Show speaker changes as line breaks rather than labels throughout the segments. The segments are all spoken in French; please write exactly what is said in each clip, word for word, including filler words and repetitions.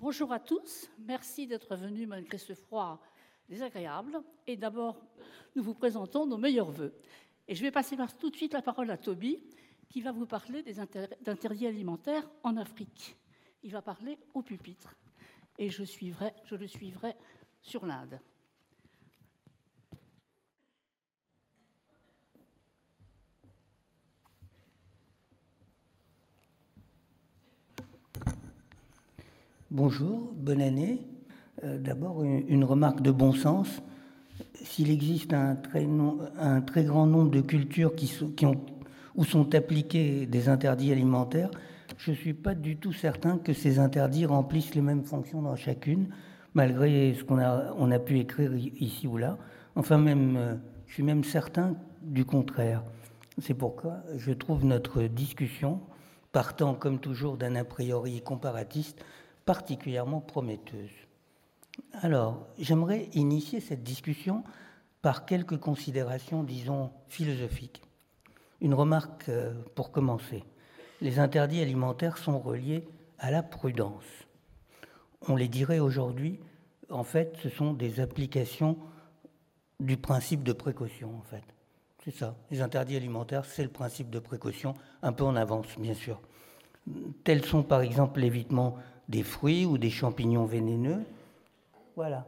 Bonjour à tous, merci d'être venus malgré ce froid désagréable. Et d'abord, nous vous présentons nos meilleurs vœux. Et je vais passer par tout de suite la parole à Toby, qui va vous parler des interdits alimentaires en Afrique. Il va parler au pupitre. Et je, suivrai, je le suivrai sur l'Inde.
Bonjour, bonne année. Euh, d'abord, une, une remarque de bon sens. S'il existe un très, non, un très grand nombre de cultures qui sont, qui ont, où sont appliqués des interdits alimentaires, je ne suis pas du tout certain que ces interdits remplissent les mêmes fonctions dans chacune, malgré ce qu'on a, on a pu écrire ici ou là. Enfin, même, euh, je suis même certain du contraire. C'est pourquoi je trouve notre discussion, partant comme toujours d'un a priori comparatiste, particulièrement prometteuse. Alors, j'aimerais initier cette discussion par quelques considérations, disons, philosophiques. Une remarque pour commencer. Les interdits alimentaires sont reliés à la prudence. On les dirait aujourd'hui, en fait, ce sont des applications du principe de précaution, en fait. C'est ça. Les interdits alimentaires, c'est le principe de précaution, un peu en avance, bien sûr. Tels sont, par exemple, l'évitement des fruits ou des champignons vénéneux. Voilà.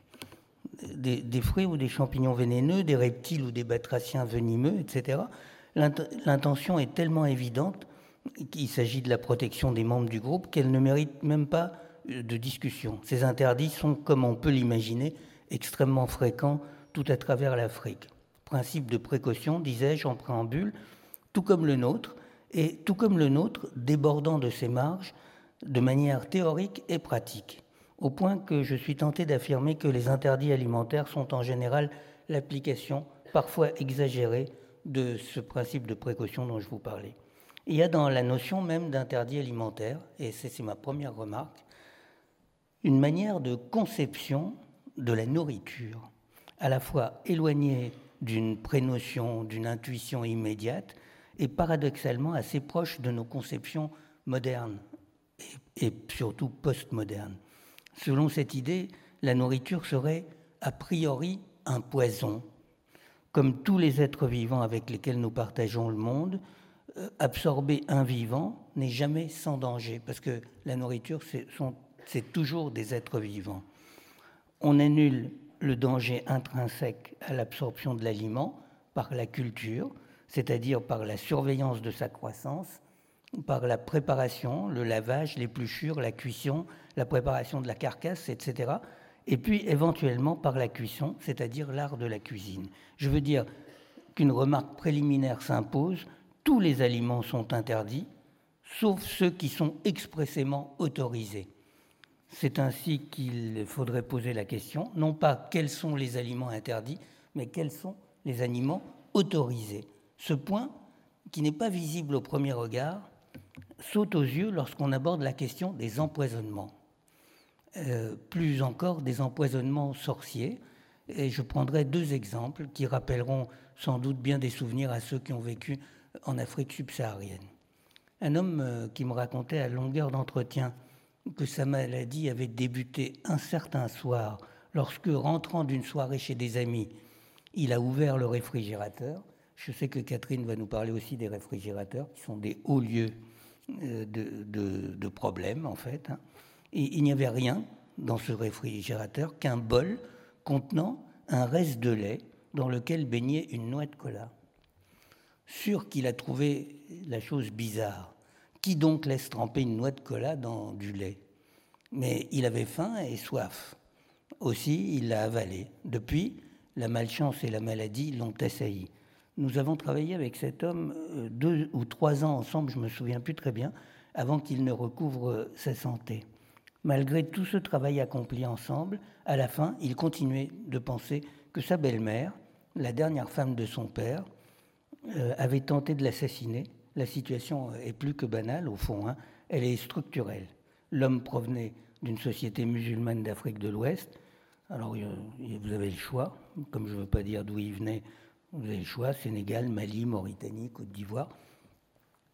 Des, des fruits ou des champignons vénéneux, des reptiles ou des batraciens venimeux, et cetera. L'intention est tellement évidente qu'il s'agit de la protection des membres du groupe qu'elle ne mérite même pas de discussion. Ces interdits sont, comme on peut l'imaginer, extrêmement fréquents tout à travers l'Afrique. Principe de précaution, disais-je en préambule, tout comme le nôtre, et tout comme le nôtre, débordant de ses marges de manière théorique et pratique, au point que je suis tenté d'affirmer que les interdits alimentaires sont en général l'application, parfois exagérée, de ce principe de précaution dont je vous parlais. Il y a dans la notion même d'interdit alimentaire, et c'est, c'est ma première remarque, une manière de conception de la nourriture, à la fois éloignée d'une prénotion, d'une intuition immédiate, et paradoxalement assez proche de nos conceptions modernes et, et surtout postmodernes. Selon cette idée, la nourriture serait a priori un poison. Comme tous les êtres vivants avec lesquels nous partageons le monde, euh, absorber un vivant n'est jamais sans danger, parce que la nourriture, c'est, sont, c'est toujours des êtres vivants. On annule le danger intrinsèque à l'absorption de l'aliment par la culture, c'est-à-dire par la surveillance de sa croissance, par la préparation, le lavage, l'épluchure, la cuisson, la préparation de la carcasse, et cetera. Et puis éventuellement par la cuisson, c'est-à-dire l'art de la cuisine. Je veux dire qu'une remarque préliminaire s'impose, tous les aliments sont interdits, sauf ceux qui sont expressément autorisés. C'est ainsi qu'il faudrait poser la question, non pas quels sont les aliments interdits, mais quels sont les aliments autorisés. Ce point, qui n'est pas visible au premier regard, saute aux yeux lorsqu'on aborde la question des empoisonnements. Euh, plus encore des empoisonnements sorciers. Et je prendrai deux exemples qui rappelleront sans doute bien des souvenirs à ceux qui ont vécu en Afrique subsaharienne. Un homme euh, qui me racontait à longueur d'entretien que sa maladie avait débuté un certain soir lorsque, rentrant d'une soirée chez des amis, il a ouvert le réfrigérateur. Je sais que Catherine va nous parler aussi des réfrigérateurs, qui sont des hauts lieux de, de, de problèmes, en fait. Et il n'y avait rien dans ce réfrigérateur qu'un bol contenant un reste de lait dans lequel baignait une noix de cola. Sûr qu'il a trouvé la chose bizarre. Qui donc laisse tremper une noix de cola dans du lait? Mais il avait faim et soif. Aussi, il l'a avalé. Depuis, la malchance et la maladie l'ont assailli. Nous avons travaillé avec cet homme deux ou trois ans ensemble, je ne me souviens plus très bien, avant qu'il ne recouvre sa santé. Malgré tout ce travail accompli ensemble, à la fin, il continuait de penser que sa belle-mère, la dernière femme de son père, euh, avait tenté de l'assassiner. La situation est plus que banale, au fond, hein. Elle est structurelle. L'homme provenait d'une société musulmane d'Afrique de l'Ouest. Alors, vous avez le choix, comme je ne veux pas dire d'où il venait, vous avez le choix, Sénégal, Mali, Mauritanie, Côte d'Ivoire.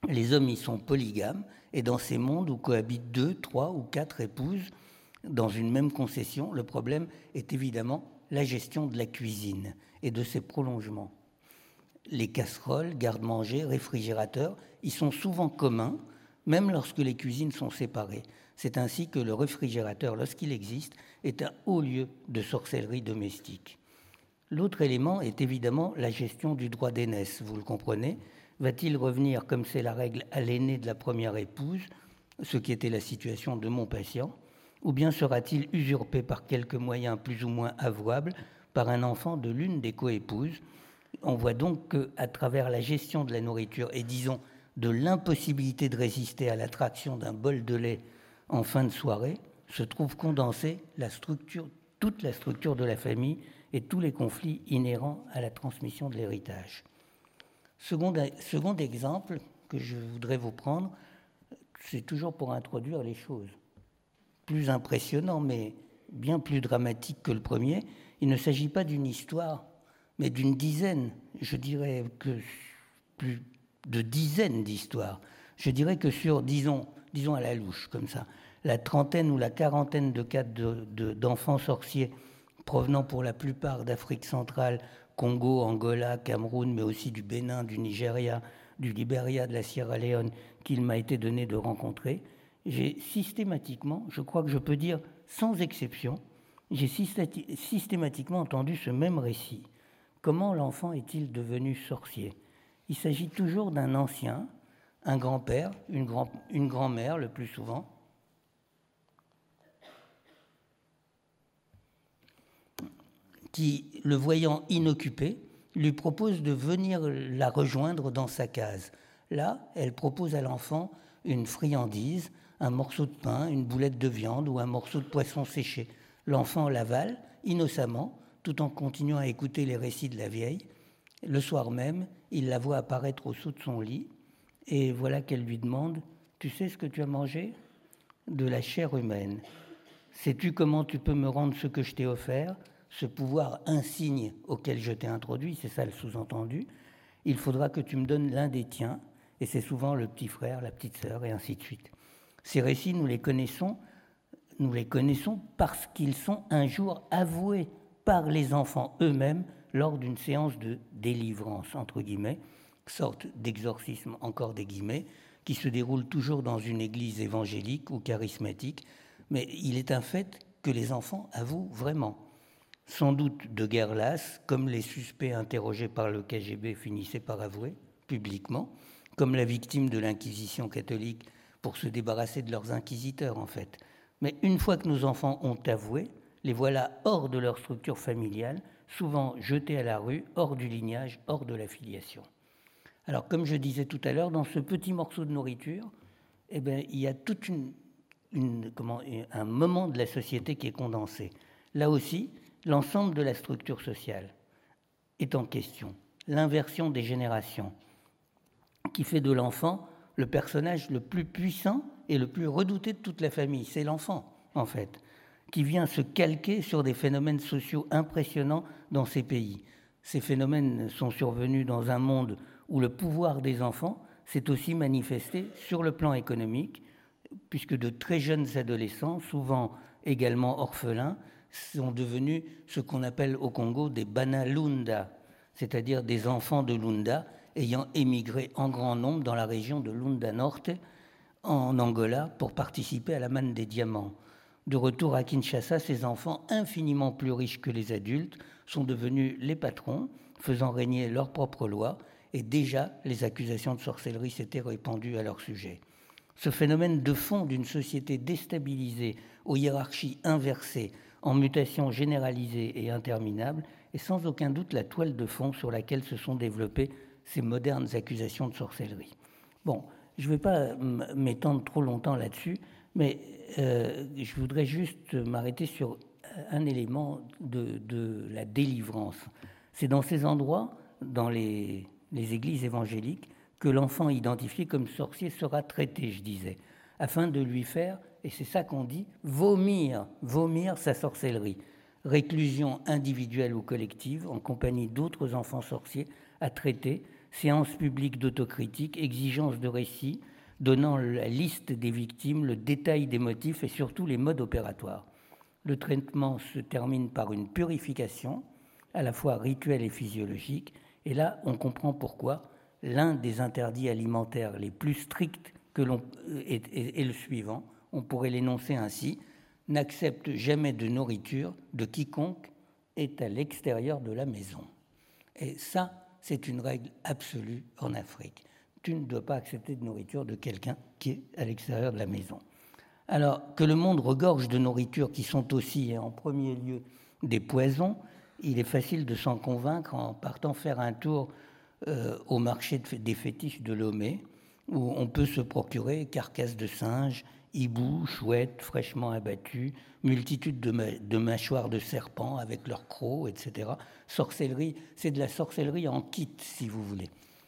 Les hommes y sont polygames, et dans ces mondes où cohabitent deux, trois ou quatre épouses dans une même concession, le problème est évidemment la gestion de la cuisine et de ses prolongements. Les casseroles, garde-manger, réfrigérateurs, y sont souvent communs, même lorsque les cuisines sont séparées. C'est ainsi que le réfrigérateur, lorsqu'il existe, est un haut lieu de sorcellerie domestique. L'autre élément est évidemment la gestion du droit d'aînesse, vous le comprenez. Va-t-il revenir, comme c'est la règle, à l'aîné de la première épouse, ce qui était la situation de mon patient, ou bien sera-t-il usurpé par quelques moyens plus ou moins avouables par un enfant de l'une des coépouses? On voit donc qu'à travers la gestion de la nourriture et, disons, de l'impossibilité de résister à l'attraction d'un bol de lait en fin de soirée, se trouve condensée la structure, toute la structure de la famille et tous les conflits inhérents à la transmission de l'héritage. Second, second exemple que je voudrais vous prendre, c'est toujours pour introduire les choses. Plus impressionnant, mais bien plus dramatique que le premier. Il ne s'agit pas d'une histoire, mais d'une dizaine, je dirais que plus de dizaines d'histoires. Je dirais que sur, disons, disons à la louche, comme ça, la trentaine ou la quarantaine de cas de, de, d'enfants sorciers provenant pour la plupart d'Afrique centrale, Congo, Angola, Cameroun, mais aussi du Bénin, du Nigeria, du Libéria, de la Sierra Leone, qu'il m'a été donné de rencontrer, j'ai systématiquement, je crois que je peux dire sans exception, j'ai systématiquement entendu ce même récit. Comment l'enfant est-il devenu sorcier? Il s'agit toujours d'un ancien, un grand-père, une, grand, une grand-mère le plus souvent, qui, le voyant inoccupé, lui propose de venir la rejoindre dans sa case. Là, elle propose à l'enfant une friandise, un morceau de pain, une boulette de viande ou un morceau de poisson séché. L'enfant l'avale innocemment, tout en continuant à écouter les récits de la vieille. Le soir même, il la voit apparaître au saut de son lit, et voilà qu'elle lui demande « Tu sais ce que tu as mangé ? De la chair humaine. Sais-tu comment tu peux me rendre ce que je t'ai offert ? Ce pouvoir insigne auquel je t'ai introduit, c'est ça le sous-entendu. Il faudra que tu me donnes l'un des tiens, et c'est souvent le petit frère, la petite sœur, et ainsi de suite. » Ces récits, nous les connaissons, nous les connaissons parce qu'ils sont un jour avoués par les enfants eux-mêmes lors d'une séance de délivrance, entre guillemets, sorte d'exorcisme, encore des guillemets, qui se déroule toujours dans une église évangélique ou charismatique, mais il est un fait que les enfants avouent vraiment. Sans doute de guerre lasse, comme les suspects interrogés par le K G B finissaient par avouer, publiquement, comme la victime de l'Inquisition catholique pour se débarrasser de leurs inquisiteurs, en fait. Mais une fois que nos enfants ont avoué, les voilà hors de leur structure familiale, souvent jetés à la rue, hors du lignage, hors de la filiation. Alors, comme je disais tout à l'heure, dans ce petit morceau de nourriture, eh bien, il y a tout une, une, comment, un moment de la société qui est condensé. Là aussi, l'ensemble de la structure sociale est en question. L'inversion des générations, qui fait de l'enfant le personnage le plus puissant et le plus redouté de toute la famille. C'est l'enfant, en fait, qui vient se calquer sur des phénomènes sociaux impressionnants dans ces pays. Ces phénomènes sont survenus dans un monde où le pouvoir des enfants s'est aussi manifesté sur le plan économique, puisque de très jeunes adolescents, souvent également orphelins, sont devenus ce qu'on appelle au Congo des Banalunda, c'est-à-dire des enfants de Lunda ayant émigré en grand nombre dans la région de Lunda Norte, en Angola, pour participer à la manne des diamants. De retour à Kinshasa, ces enfants, infiniment plus riches que les adultes, sont devenus les patrons, faisant régner leurs propres lois, et déjà les accusations de sorcellerie s'étaient répandues à leur sujet. Ce phénomène de fond d'une société déstabilisée, aux hiérarchies inversées, en mutation généralisée et interminable, est sans aucun doute la toile de fond sur laquelle se sont développées ces modernes accusations de sorcellerie. Bon, je ne vais pas m'étendre trop longtemps là-dessus, mais euh, je voudrais juste m'arrêter sur un élément de, de la délivrance. C'est dans ces endroits, dans les, les églises évangéliques, que l'enfant identifié comme sorcier sera traité, je disais, afin de lui faire, et c'est ça qu'on dit, vomir, vomir sa sorcellerie. Réclusion individuelle ou collective, en compagnie d'autres enfants sorciers, à traiter, séances publiques d'autocritique, exigences de récit, donnant la liste des victimes, le détail des motifs et surtout les modes opératoires. Le traitement se termine par une purification, à la fois rituelle et physiologique, et là, on comprend pourquoi l'un des interdits alimentaires les plus stricts que l'on, est, est, est le suivant. On pourrait l'énoncer ainsi: n'accepte jamais de nourriture de quiconque est à l'extérieur de la maison. Et ça, c'est une règle absolue en Afrique. Tu ne dois pas accepter de nourriture de quelqu'un qui est à l'extérieur de la maison. Alors, que le monde regorge de nourriture qui sont aussi, et en premier lieu, des poisons, il est facile de s'en convaincre en partant faire un tour euh, au marché de, des fétiches de Lomé, où on peut se procurer carcasses de singes, hiboux, chouettes fraîchement abattus, multitude de, ma- de mâchoires de serpents avec leurs crocs, et cetera. Sorcellerie, c'est de la sorcellerie en kit, si vous voulez.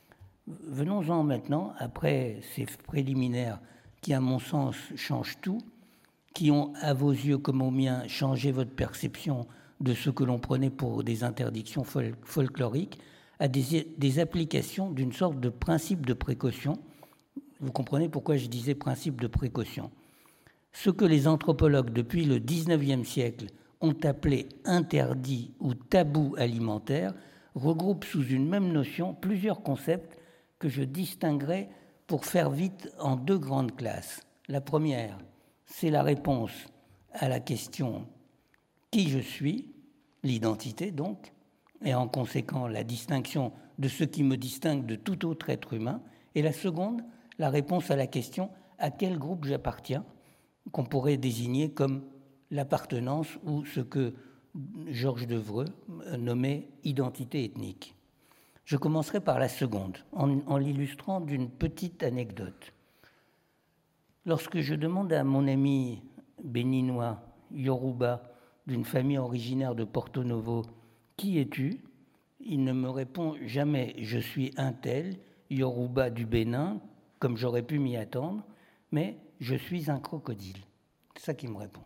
Venons-en maintenant, après ces préliminaires qui, à mon sens, changent tout, qui ont, à vos yeux comme aux miens, changé votre perception de ce que l'on prenait pour des interdictions fol- folkloriques, à des, des applications d'une sorte de principe de précaution. Vous comprenez pourquoi je disais principe de précaution. Ce que les anthropologues, depuis le dix-neuvième siècle, ont appelé interdit ou tabou alimentaire, regroupe sous une même notion plusieurs concepts que je distinguerai pour faire vite en deux grandes classes. La première, c'est la réponse à la question « qui je suis ?», l'identité donc, et en conséquent la distinction de ce qui me distingue de tout autre être humain. Et la seconde, la réponse à la question « à quel groupe j'appartiens ?», qu'on pourrait désigner comme l'appartenance ou ce que Georges Devreux nommait identité ethnique. Je commencerai par la seconde, en, en l'illustrant d'une petite anecdote. Lorsque je demande à mon ami béninois, Yoruba, d'une famille originaire de Porto Novo, « Qui es-tu ?», il ne me répond jamais « Je suis un tel, Yoruba du Bénin », comme j'aurais pu m'y attendre, mais « Je suis un crocodile ». C'est ça qu'il me répond.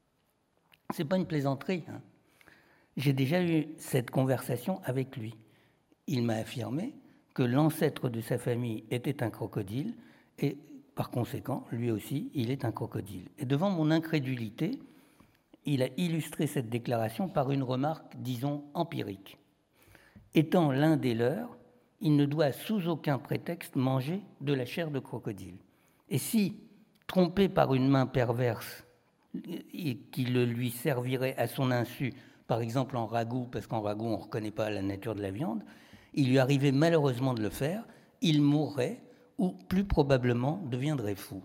Ce n'est pas une plaisanterie, hein. J'ai déjà eu cette conversation avec lui. Il m'a affirmé que l'ancêtre de sa famille était un crocodile et, par conséquent, lui aussi, il est un crocodile. Et devant mon incrédulité, il a illustré cette déclaration par une remarque, disons, empirique. Étant l'un des leurs, il ne doit sous aucun prétexte manger de la chair de crocodile. Et si, trompé par une main perverse et qui le lui servirait à son insu, par exemple en ragoût, parce qu'en ragoût on ne reconnaît pas la nature de la viande, il lui arrivait malheureusement de le faire, il mourrait ou plus probablement deviendrait fou.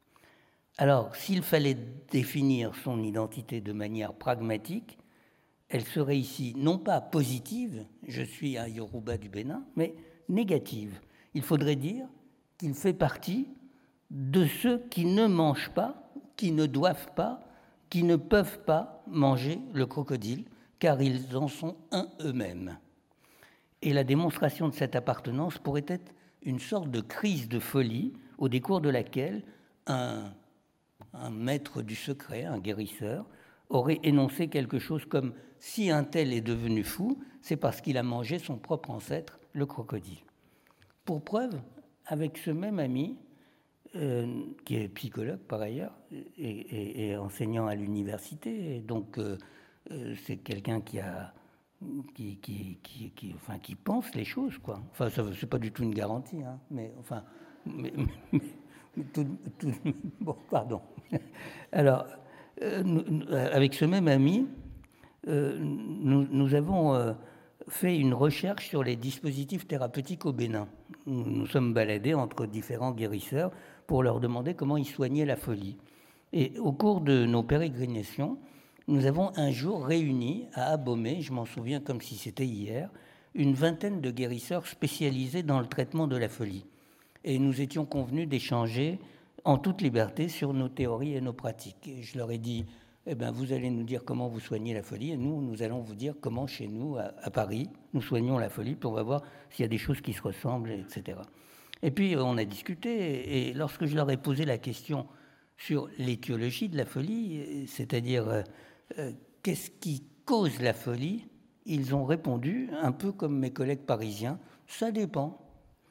Alors, s'il fallait définir son identité de manière pragmatique, elle serait ici non pas positive, je suis un Yoruba du Bénin, mais négative. Il faudrait dire qu'il fait partie de ceux qui ne mangent pas, qui ne doivent pas, qui ne peuvent pas manger le crocodile, car ils en sont un eux-mêmes. Et la démonstration de cette appartenance pourrait être une sorte de crise de folie, au décours de laquelle un, un maître du secret, un guérisseur, aurait énoncé quelque chose comme « si un tel est devenu fou, c'est parce qu'il a mangé son propre ancêtre, le crocodile ». Pour preuve, avec ce même ami, euh, qui est psychologue par ailleurs, et, et, et enseignant à l'université, et donc euh, euh, c'est quelqu'un qui a... Qui, qui, qui, qui, enfin, qui pense les choses, quoi. Enfin, ça, c'est pas du tout une garantie, hein, mais enfin, mais, mais, mais tout, tout, bon, pardon. Alors, euh, nous, avec ce même ami, euh, nous, nous avons euh, fait une recherche sur les dispositifs thérapeutiques au Bénin. Nous nous sommes baladés entre différents guérisseurs pour leur demander comment ils soignaient la folie. Et au cours de nos pérégrinations, nous avons un jour réuni à Abomey, je m'en souviens comme si c'était hier, une vingtaine de guérisseurs spécialisés dans le traitement de la folie. Et nous étions convenus d'échanger en toute liberté sur nos théories et nos pratiques. Et je leur ai dit, eh ben, vous allez nous dire comment vous soignez la folie, et nous, nous allons vous dire comment, chez nous, à, à Paris, nous soignons la folie, puis on va voir s'il y a des choses qui se ressemblent, et cetera. Et puis, on a discuté, et lorsque je leur ai posé la question sur l'étiologie de la folie, c'est-à-dire... Euh, Euh, qu'est-ce qui cause la folie ? Ils ont répondu, un peu comme mes collègues parisiens, ça dépend.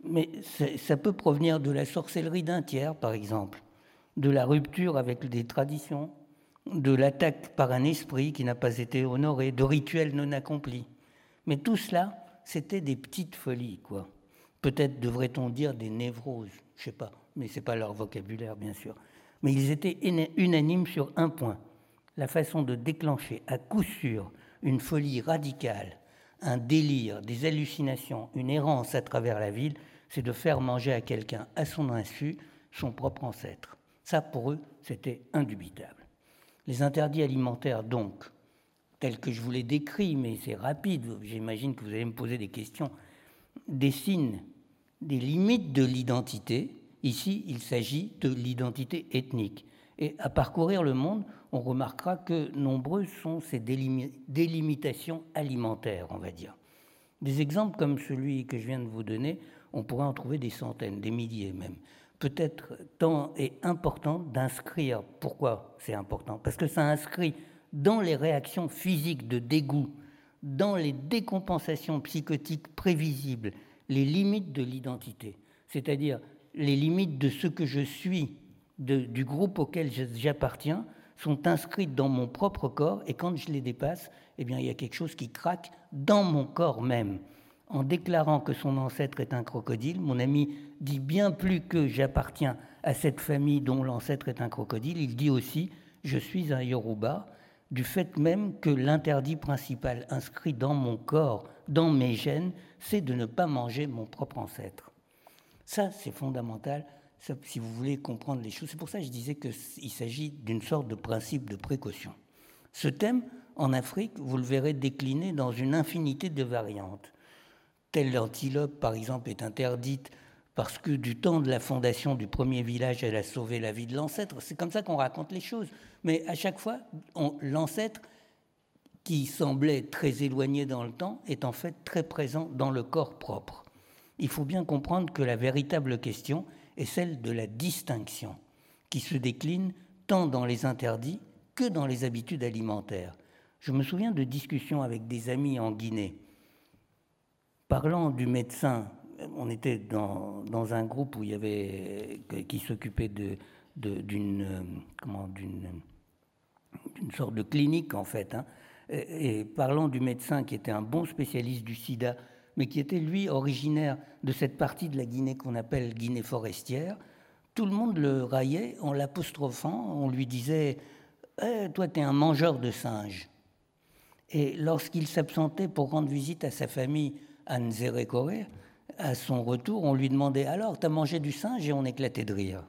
mais ça peut provenir de la sorcellerie d'un tiers, par exemple, de la rupture avec des traditions, de l'attaque par un esprit qui n'a pas été honoré, de rituels non accomplis. Mais tout cela, c'était des petites folies, quoi. Peut-être devrait-on dire des névroses, je ne sais pas, mais ce n'est pas leur vocabulaire, bien sûr. Mais ils étaient unanimes sur un point, la façon de déclencher à coup sûr une folie radicale, un délire, des hallucinations, une errance à travers la ville, c'est de faire manger à quelqu'un, à son insu, son propre ancêtre. Ça, pour eux, c'était indubitable. Les interdits alimentaires, donc, tels que je vous les décris, mais c'est rapide, j'imagine que vous allez me poser des questions, dessinent des limites de l'identité. Ici, il s'agit de l'identité ethnique. Et à parcourir le monde, on remarquera que nombreuses sont ces délim- délimitations alimentaires, on va dire. Des exemples comme celui que je viens de vous donner, on pourrait en trouver des centaines, des milliers même. Peut-être tant est important d'inscrire. Pourquoi c'est important ? Parce que ça inscrit dans les réactions physiques de dégoût, dans les décompensations psychotiques prévisibles, les limites de l'identité, c'est-à-dire les limites de ce que je suis, de, du groupe auquel j'appartiens, sont inscrites dans mon propre corps, et quand je les dépasse, eh bien, il y a quelque chose qui craque dans mon corps même. En déclarant que son ancêtre est un crocodile, mon ami dit bien plus que j'appartiens à cette famille dont l'ancêtre est un crocodile, il dit aussi « je suis un Yoruba », du fait même que l'interdit principal inscrit dans mon corps, dans mes gènes, c'est de ne pas manger mon propre ancêtre. Ça, c'est fondamental, ça, si vous voulez comprendre les choses. C'est pour ça que je disais qu'il s'agit d'une sorte de principe de précaution. Ce thème, en Afrique, vous le verrez décliné dans une infinité de variantes. Telle l'antilope, par exemple, est interdite parce que du temps de la fondation du premier village, elle a sauvé la vie de l'ancêtre. C'est comme ça qu'on raconte les choses. Mais à chaque fois, on, l'ancêtre, qui semblait très éloigné dans le temps, est en fait très présent dans le corps propre. Il faut bien comprendre que la véritable question est celle de la distinction, qui se décline tant dans les interdits que dans les habitudes alimentaires. Je me souviens de discussions avec des amis en Guinée. Parlant du médecin, on était dans, dans un groupe où il y avait, qui s'occupait de, de, d'une, comment, d'une, d'une sorte de clinique, en fait. Hein. Et, et parlant du médecin qui était un bon spécialiste du sida, mais qui était, lui, originaire de cette partie de la Guinée qu'on appelle Guinée forestière, tout le monde le raillait en l'apostrophant. On lui disait eh, « toi, t'es un mangeur de singes ». Et lorsqu'il s'absentait pour rendre visite à sa famille à Nzérékoré, à son retour, on lui demandait « alors, t'as mangé du singe ?» et on éclatait de rire.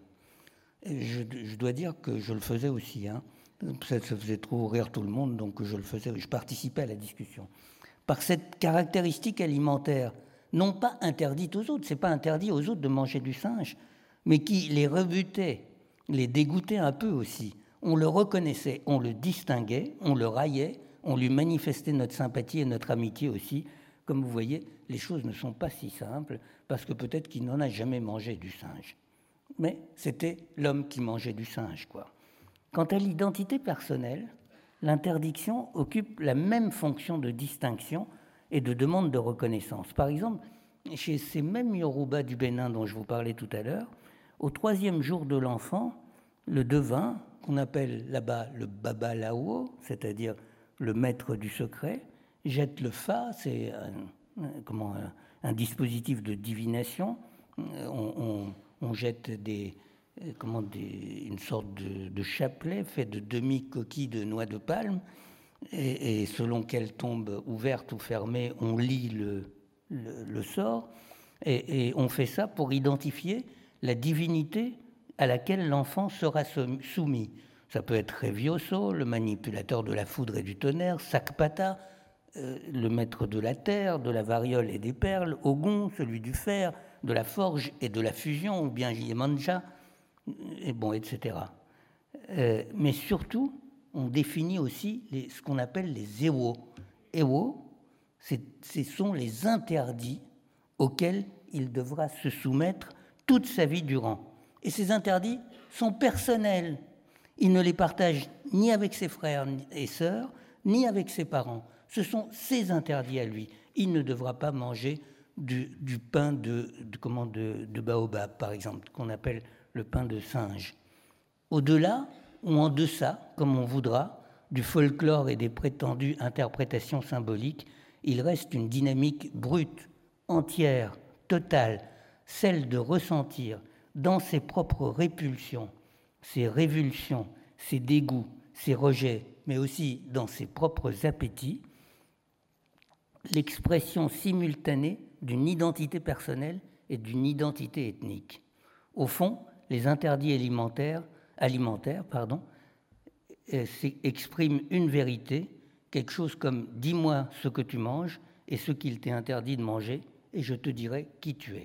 Et je, je dois dire que je le faisais aussi. Hein. Ça, ça faisait trop rire tout le monde, donc je le faisais, je participais à la discussion. Par cette caractéristique alimentaire, non pas interdite aux autres, c'est pas interdit aux autres de manger du singe, mais qui les rebutait, les dégoûtait un peu aussi. On le reconnaissait, on le distinguait, on le raillait, on lui manifestait notre sympathie et notre amitié aussi. Comme vous voyez, les choses ne sont pas si simples, parce que peut-être qu'il n'en a jamais mangé du singe. Mais c'était l'homme qui mangeait du singe, quoi. Quant à l'identité personnelle, l'interdiction occupe la même fonction de distinction et de demande de reconnaissance. Par exemple, chez ces mêmes Yoruba du Bénin dont je vous parlais tout à l'heure, au troisième jour de l'enfant, le devin, qu'on appelle là-bas le babalao, c'est-à-dire le maître du secret, jette le fa, c'est un, comment, un, un dispositif de divination. On, on, on jette des, comment, des, une sorte de, de chapelet fait de demi-coquilles de noix de palme, et, et selon qu'elle tombe ouverte ou fermée, on lit le, le, le sort, et, et on fait ça pour identifier la divinité à laquelle l'enfant sera soumis. Ça peut être Revioso, le manipulateur de la foudre et du tonnerre, Sakpata, euh, le maître de la terre, de la variole et des perles, Ogun, celui du fer, de la forge et de la fusion, ou bien Yemanja, et bon, et cetera. Euh, mais surtout, on définit aussi les, ce qu'on appelle les Ewo. Ewo, c'est, ce sont les interdits auxquels il devra se soumettre toute sa vie durant. Et ces interdits sont personnels. Il ne les partage ni avec ses frères et sœurs, ni avec ses parents. Ce sont ses interdits à lui. Il ne devra pas manger du, du pain de, de, comment, de, de baobab, par exemple, qu'on appelle le pain de singe. Au-delà ou en deçà, comme on voudra, du folklore et des prétendues interprétations symboliques, il reste une dynamique brute, entière, totale, celle de ressentir dans ses propres répulsions, ses révulsions, ses dégoûts, ses rejets, mais aussi dans ses propres appétits, l'expression simultanée d'une identité personnelle et d'une identité ethnique. Au fond, les interdits alimentaires, alimentaires pardon, expriment une vérité, quelque chose comme « dis-moi ce que tu manges et ce qu'il t'est interdit de manger, et je te dirai qui tu es ».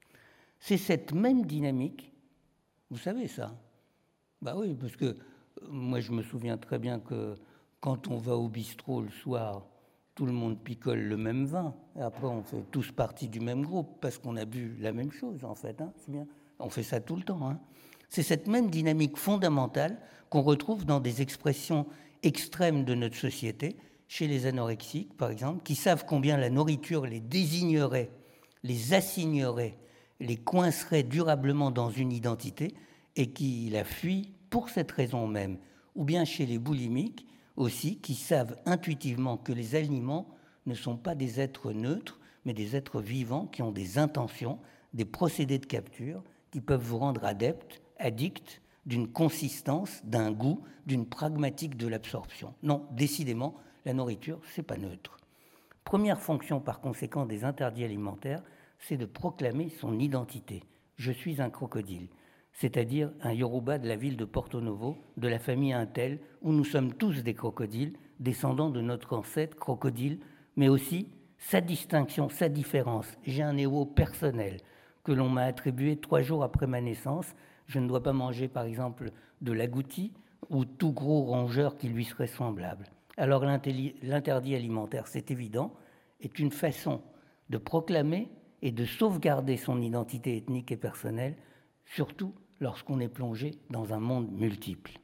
C'est cette même dynamique, vous savez ça? Bah oui, parce que moi je me souviens très bien que quand on va au bistrot le soir, tout le monde picole le même vin, et après on fait tous partie du même groupe, parce qu'on a bu la même chose en fait, hein, c'est bien. On fait ça tout le temps. Hein. C'est cette même dynamique fondamentale qu'on retrouve dans des expressions extrêmes de notre société, chez les anorexiques par exemple, qui savent combien la nourriture les désignerait, les assignerait, les coincerait durablement dans une identité et qui la fuient pour cette raison même. Ou bien chez les boulimiques aussi, qui savent intuitivement que les aliments ne sont pas des êtres neutres, mais des êtres vivants qui ont des intentions, des procédés de capture qui peuvent vous rendre adepte, addict d'une consistance, d'un goût, d'une pragmatique de l'absorption. Non, décidément, la nourriture, c'est pas neutre. Première fonction, par conséquent, des interdits alimentaires, c'est de proclamer son identité. Je suis un crocodile, c'est-à-dire un Yoruba de la ville de Porto Novo, de la famille Intel, où nous sommes tous des crocodiles, descendants de notre ancêtre crocodile, mais aussi sa distinction, sa différence. J'ai un héros personnel que l'on m'a attribué trois jours après ma naissance. Je ne dois pas manger, par exemple, de l'agouti ou tout gros rongeur qui lui serait semblable. Alors l'interdit alimentaire, c'est évident, est une façon de proclamer et de sauvegarder son identité ethnique et personnelle, surtout lorsqu'on est plongé dans un monde multiple.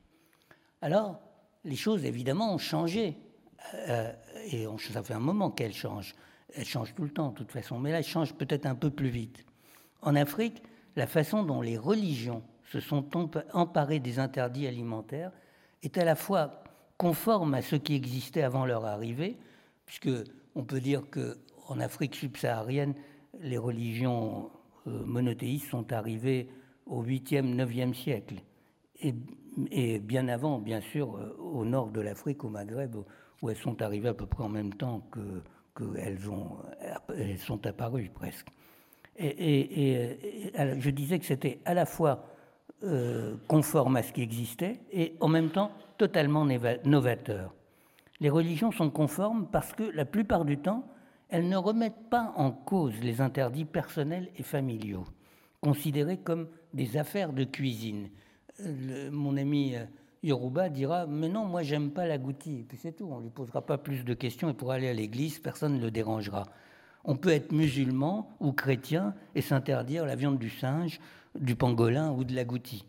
Alors, les choses, évidemment, ont changé. Euh, et on, ça fait un moment qu'elles changent. Elles changent tout le temps, de toute façon. Mais là, elles changent peut-être un peu plus vite. En Afrique, la façon dont les religions se sont emparées des interdits alimentaires est à la fois conforme à ce qui existait avant leur arrivée, puisqu'on peut dire qu'en Afrique subsaharienne, les religions euh, monothéistes sont arrivées au huitième, neuvième siècle. Et, et bien avant, bien sûr, euh, au nord de l'Afrique, au Maghreb, où elles sont arrivées à peu près en même temps que, qu'elles ont, elles sont apparues presque. Et, et, et, et je disais que c'était à la fois euh, conforme à ce qui existait et en même temps totalement novateur. Les religions sont conformes parce que la plupart du temps, elles ne remettent pas en cause les interdits personnels et familiaux, considérés comme des affaires de cuisine. Le, mon ami Yoruba dira « mais non, moi j'aime pas l'agouti », et puis c'est tout, on ne lui posera pas plus de questions et pour aller à l'église, personne ne le dérangera. On peut être musulman ou chrétien et s'interdire la viande du singe, du pangolin ou de l'agouti.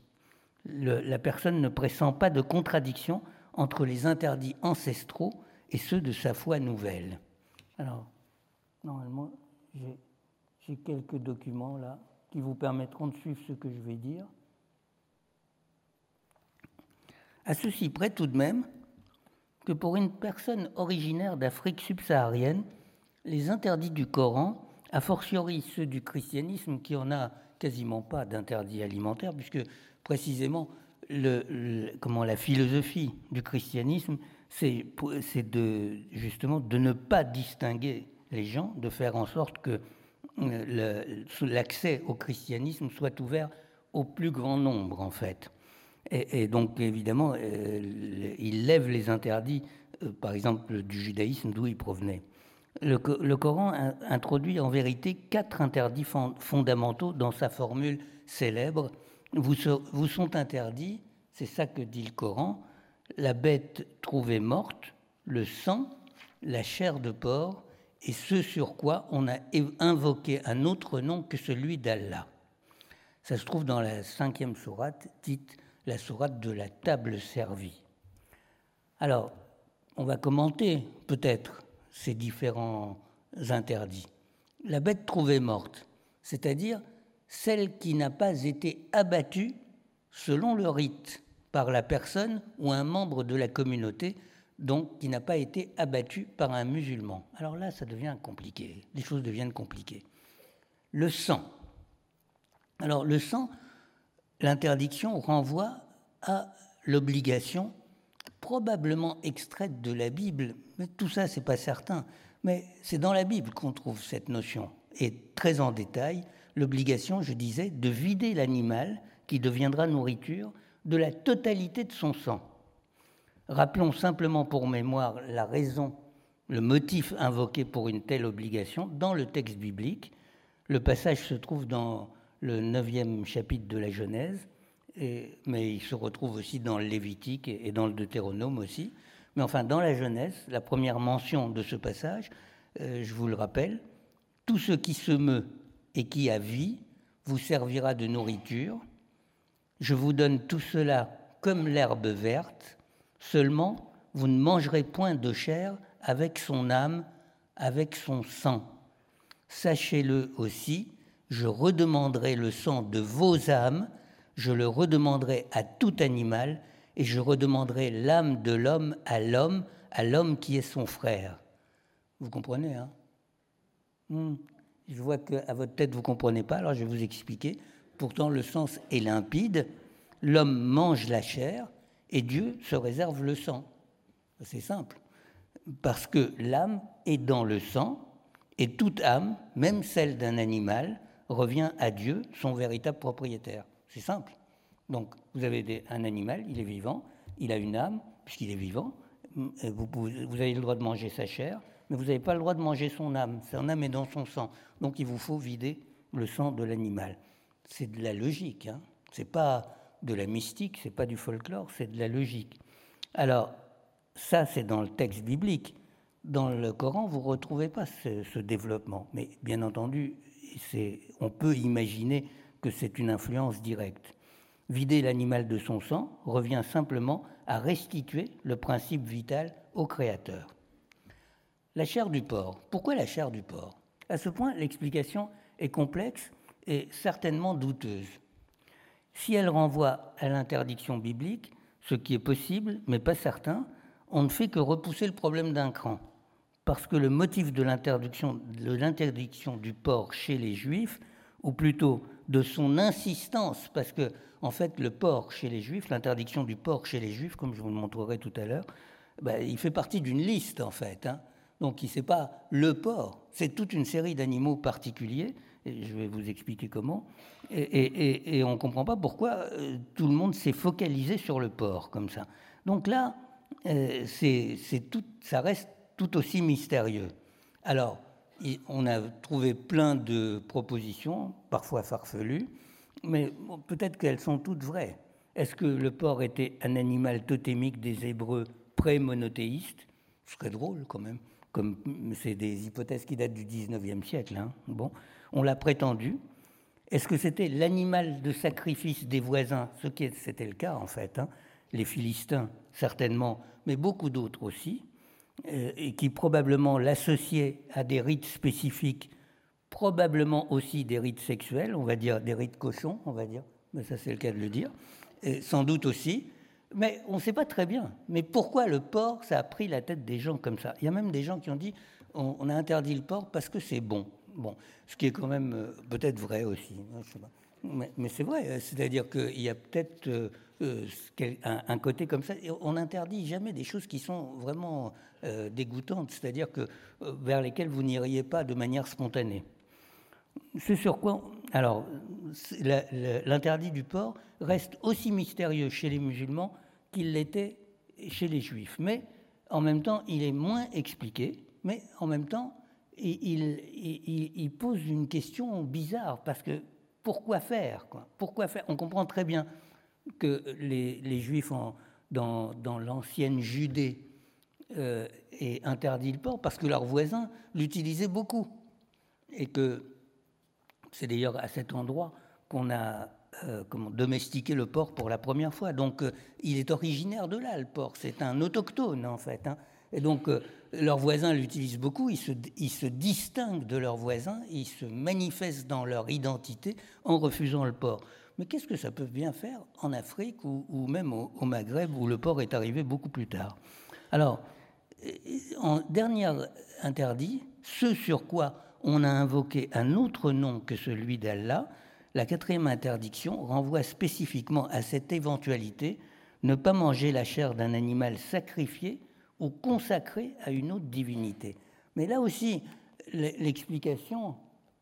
Le, la personne ne pressent pas de contradiction entre les interdits ancestraux et ceux de sa foi nouvelle. Alors, normalement, j'ai, j'ai quelques documents là qui vous permettront de suivre ce que je vais dire. À ceci près tout de même que pour une personne originaire d'Afrique subsaharienne, les interdits du Coran, a fortiori ceux du christianisme, qui en a quasiment pas d'interdits alimentaires, puisque précisément le, le, comment, la philosophie du christianisme, c'est, c'est de, justement de ne pas distinguer les gens, de faire en sorte que le, l'accès au christianisme soit ouvert au plus grand nombre, en fait. Et, et donc, évidemment, euh, il lève les interdits, euh, par exemple, du judaïsme, d'où il provenait. Le, le Coran a, introduit en vérité quatre interdits fondamentaux dans sa formule célèbre. Vous, vous sont interdits, c'est ça que dit le Coran, la bête trouvée morte, le sang, la chair de porc et ce sur quoi on a invoqué un autre nom que celui d'Allah. Ça se trouve dans la cinquième sourate, dite la sourate de la table servie. Alors, on va commenter peut-être ces différents interdits. la bête trouvée morte, c'est-à-dire celle qui n'a pas été abattue selon le rite par la personne ou un membre de la communauté, donc qui n'a pas été abattu par un musulman. Alors là, ça devient compliqué, les choses deviennent compliquées. Le sang. Alors le sang, l'interdiction renvoie à l'obligation, probablement extraite de la Bible, mais tout ça, c'est pas certain, mais c'est dans la Bible qu'on trouve cette notion, et très en détail, l'obligation, je disais, de vider l'animal qui deviendra nourriture de la totalité de son sang. Rappelons simplement pour mémoire la raison, le motif invoqué pour une telle obligation dans le texte biblique. Le passage se trouve dans le neuvième chapitre de la Genèse, et, mais il se retrouve aussi dans le Lévitique et dans le Deutéronome aussi. Mais enfin, dans la Genèse, la première mention de ce passage, euh, je vous le rappelle, « Tout ce qui se meut et qui a vie vous servira de nourriture. Je vous donne tout cela comme l'herbe verte. Seulement, vous ne mangerez point de chair avec son âme, avec son sang. Sachez-le aussi, je redemanderai le sang de vos âmes, je le redemanderai à tout animal, et je redemanderai l'âme de l'homme à l'homme, à l'homme qui est son frère. » Vous comprenez, hein ? hmm. Je vois qu'à votre tête, vous ne comprenez pas, alors je vais vous expliquer. Pourtant, le sens est limpide. L'homme mange la chair, et Dieu se réserve le sang. C'est simple. Parce que l'âme est dans le sang, et toute âme, même celle d'un animal, revient à Dieu, son véritable propriétaire. C'est simple. Donc, vous avez des, un animal, il est vivant, il a une âme, puisqu'il est vivant, vous, pouvez, vous avez le droit de manger sa chair, mais vous n'avez pas le droit de manger son âme. Son âme est dans son sang. Donc, il vous faut vider le sang de l'animal. C'est de la logique, hein. Ce n'est pas de la mystique, ce n'est pas du folklore, c'est de la logique. Alors, ça, c'est dans le texte biblique. Dans le Coran, vous ne retrouvez pas ce, ce développement. Mais bien entendu, c'est, on peut imaginer que c'est une influence directe. Vider l'animal de son sang revient simplement à restituer le principe vital au Créateur. La chair du porc. Pourquoi la chair du porc ? À ce point, l'explication est complexe et certainement douteuse. Si elle renvoie à l'interdiction biblique, ce qui est possible, mais pas certain, on ne fait que repousser le problème d'un cran. Parce que le motif de l'interdiction, de l'interdiction du porc chez les Juifs, ou plutôt de son insistance, parce que, en fait, le porc chez les Juifs, l'interdiction du porc chez les Juifs, comme je vous le montrerai tout à l'heure, ben, il fait partie d'une liste, en fait. Hein. Donc, ce n'est pas le porc, c'est toute une série d'animaux particuliers, et je vais vous expliquer comment, et, et, et on ne comprend pas pourquoi euh, tout le monde s'est focalisé sur le porc, comme ça. Donc là, euh, c'est, c'est tout, ça reste tout aussi mystérieux. Alors, on a trouvé plein de propositions, parfois farfelues, mais bon, peut-être qu'elles sont toutes vraies. Est-ce que le porc était un animal totémique des Hébreux pré-monothéistes ? Ce serait drôle quand même, comme c'est des hypothèses qui datent du dix-neuvième siècle. Hein. Bon, on l'a prétendu. Est-ce que c'était l'animal de sacrifice des voisins ? Ce qui c'était le cas en fait. Hein. Les Philistins, certainement, mais beaucoup d'autres aussi. Et qui probablement l'associaient à des rites spécifiques, probablement aussi des rites sexuels, on va dire des rites cochons, on va dire, mais ça c'est le cas de le dire, et sans doute aussi, mais on ne sait pas très bien. Mais pourquoi le porc, ça a pris la tête des gens comme ça ? Il y a même des gens qui ont dit, on, on a interdit le porc parce que c'est bon. Bon, ce qui est quand même euh, peut-être vrai aussi, je sais pas. Mais, mais c'est vrai, c'est-à-dire qu'il y a peut-être euh, euh, un, un côté comme ça. Et on n'interdit jamais des choses qui sont vraiment euh, dégoûtantes, c'est-à-dire que euh, vers lesquelles vous n'iriez pas de manière spontanée. Ce sur quoi, alors, la, la, l'interdit du porc reste aussi mystérieux chez les musulmans qu'il l'était chez les juifs. Mais en même temps, il est moins expliqué, mais en même temps, il, il, il, il pose une question bizarre, parce que pourquoi faire, quoi ? Pourquoi faire ? On comprend très bien que les, les Juifs en, dans, dans l'ancienne Judée euh, aient interdit le porc parce que leurs voisins l'utilisaient beaucoup. Et que c'est d'ailleurs à cet endroit qu'on a euh, comment, domestiqué le porc pour la première fois. Donc euh, il est originaire de là, le porc. C'est un autochtone, en fait. Hein. Et donc, euh, leurs voisins l'utilisent beaucoup, ils se, ils se distinguent de leurs voisins, ils se manifestent dans leur identité en refusant le porc. Mais qu'est-ce que ça peut bien faire en Afrique ou, ou même au, au Maghreb, où le porc est arrivé beaucoup plus tard? Alors, en dernier interdit, ce sur quoi on a invoqué un autre nom que celui d'Allah, la quatrième interdiction renvoie spécifiquement à cette éventualité, ne pas manger la chair d'un animal sacrifié ou consacré à une autre divinité. Mais là aussi, l'explication...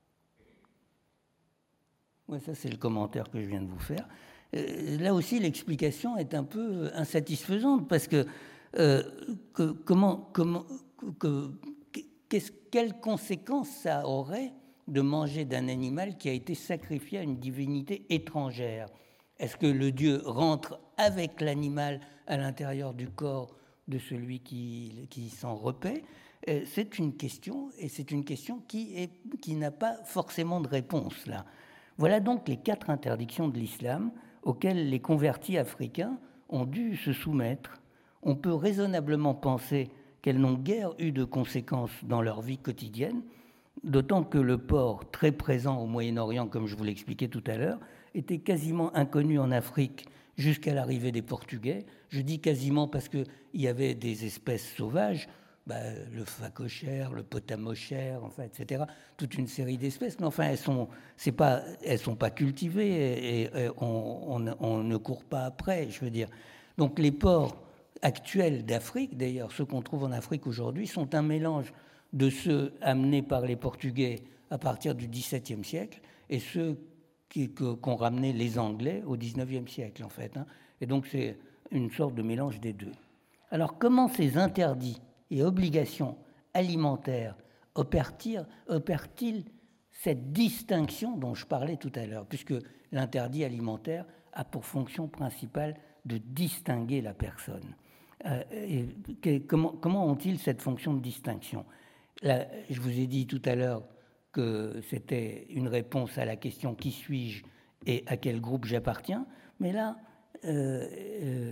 Ouais, ça c'est le commentaire que je viens de vous faire. Là aussi, l'explication est un peu insatisfaisante parce que, euh, que comment, comment, que, quelles conséquences ça aurait de manger d'un animal qui a été sacrifié à une divinité étrangère? Est-ce que le dieu rentre avec l'animal à l'intérieur du corps de celui qui, qui s'en repaît? C'est une question, et c'est une question qui, est, qui n'a pas forcément de réponse là. Voilà donc les quatre interdictions de l'islam auxquelles les convertis africains ont dû se soumettre. On peut raisonnablement penser qu'elles n'ont guère eu de conséquences dans leur vie quotidienne, d'autant que le porc, très présent au Moyen-Orient, comme je vous l'expliquais tout à l'heure, était quasiment inconnu en Afrique jusqu'à l'arrivée des Portugais. Je dis quasiment parce qu'il y avait des espèces sauvages, bah, le phacochère, le potamochère, enfin, et cetera, toute une série d'espèces, mais enfin, elles sont, c'est pas, elles sont pas cultivées et, et, et on, on, on ne court pas après, je veux dire. Donc les porcs actuels d'Afrique, d'ailleurs, ceux qu'on trouve en Afrique aujourd'hui, sont un mélange de ceux amenés par les Portugais à partir du dix-septième siècle et ceux qui, que, qu'ont ramené les Anglais au dix-neuvième siècle, en fait. Hein. Et donc c'est une sorte de mélange des deux. Alors comment ces interdits et obligations alimentaires opèrent-ils, opèrent-ils cette distinction dont je parlais tout à l'heure, puisque l'interdit alimentaire a pour fonction principale de distinguer la personne. Euh, et que, comment, comment ont-ils cette fonction de distinction? Là, je vous ai dit tout à l'heure que c'était une réponse à la question « qui suis-je et à quel groupe j'appartiens ?» mais là, Euh, euh,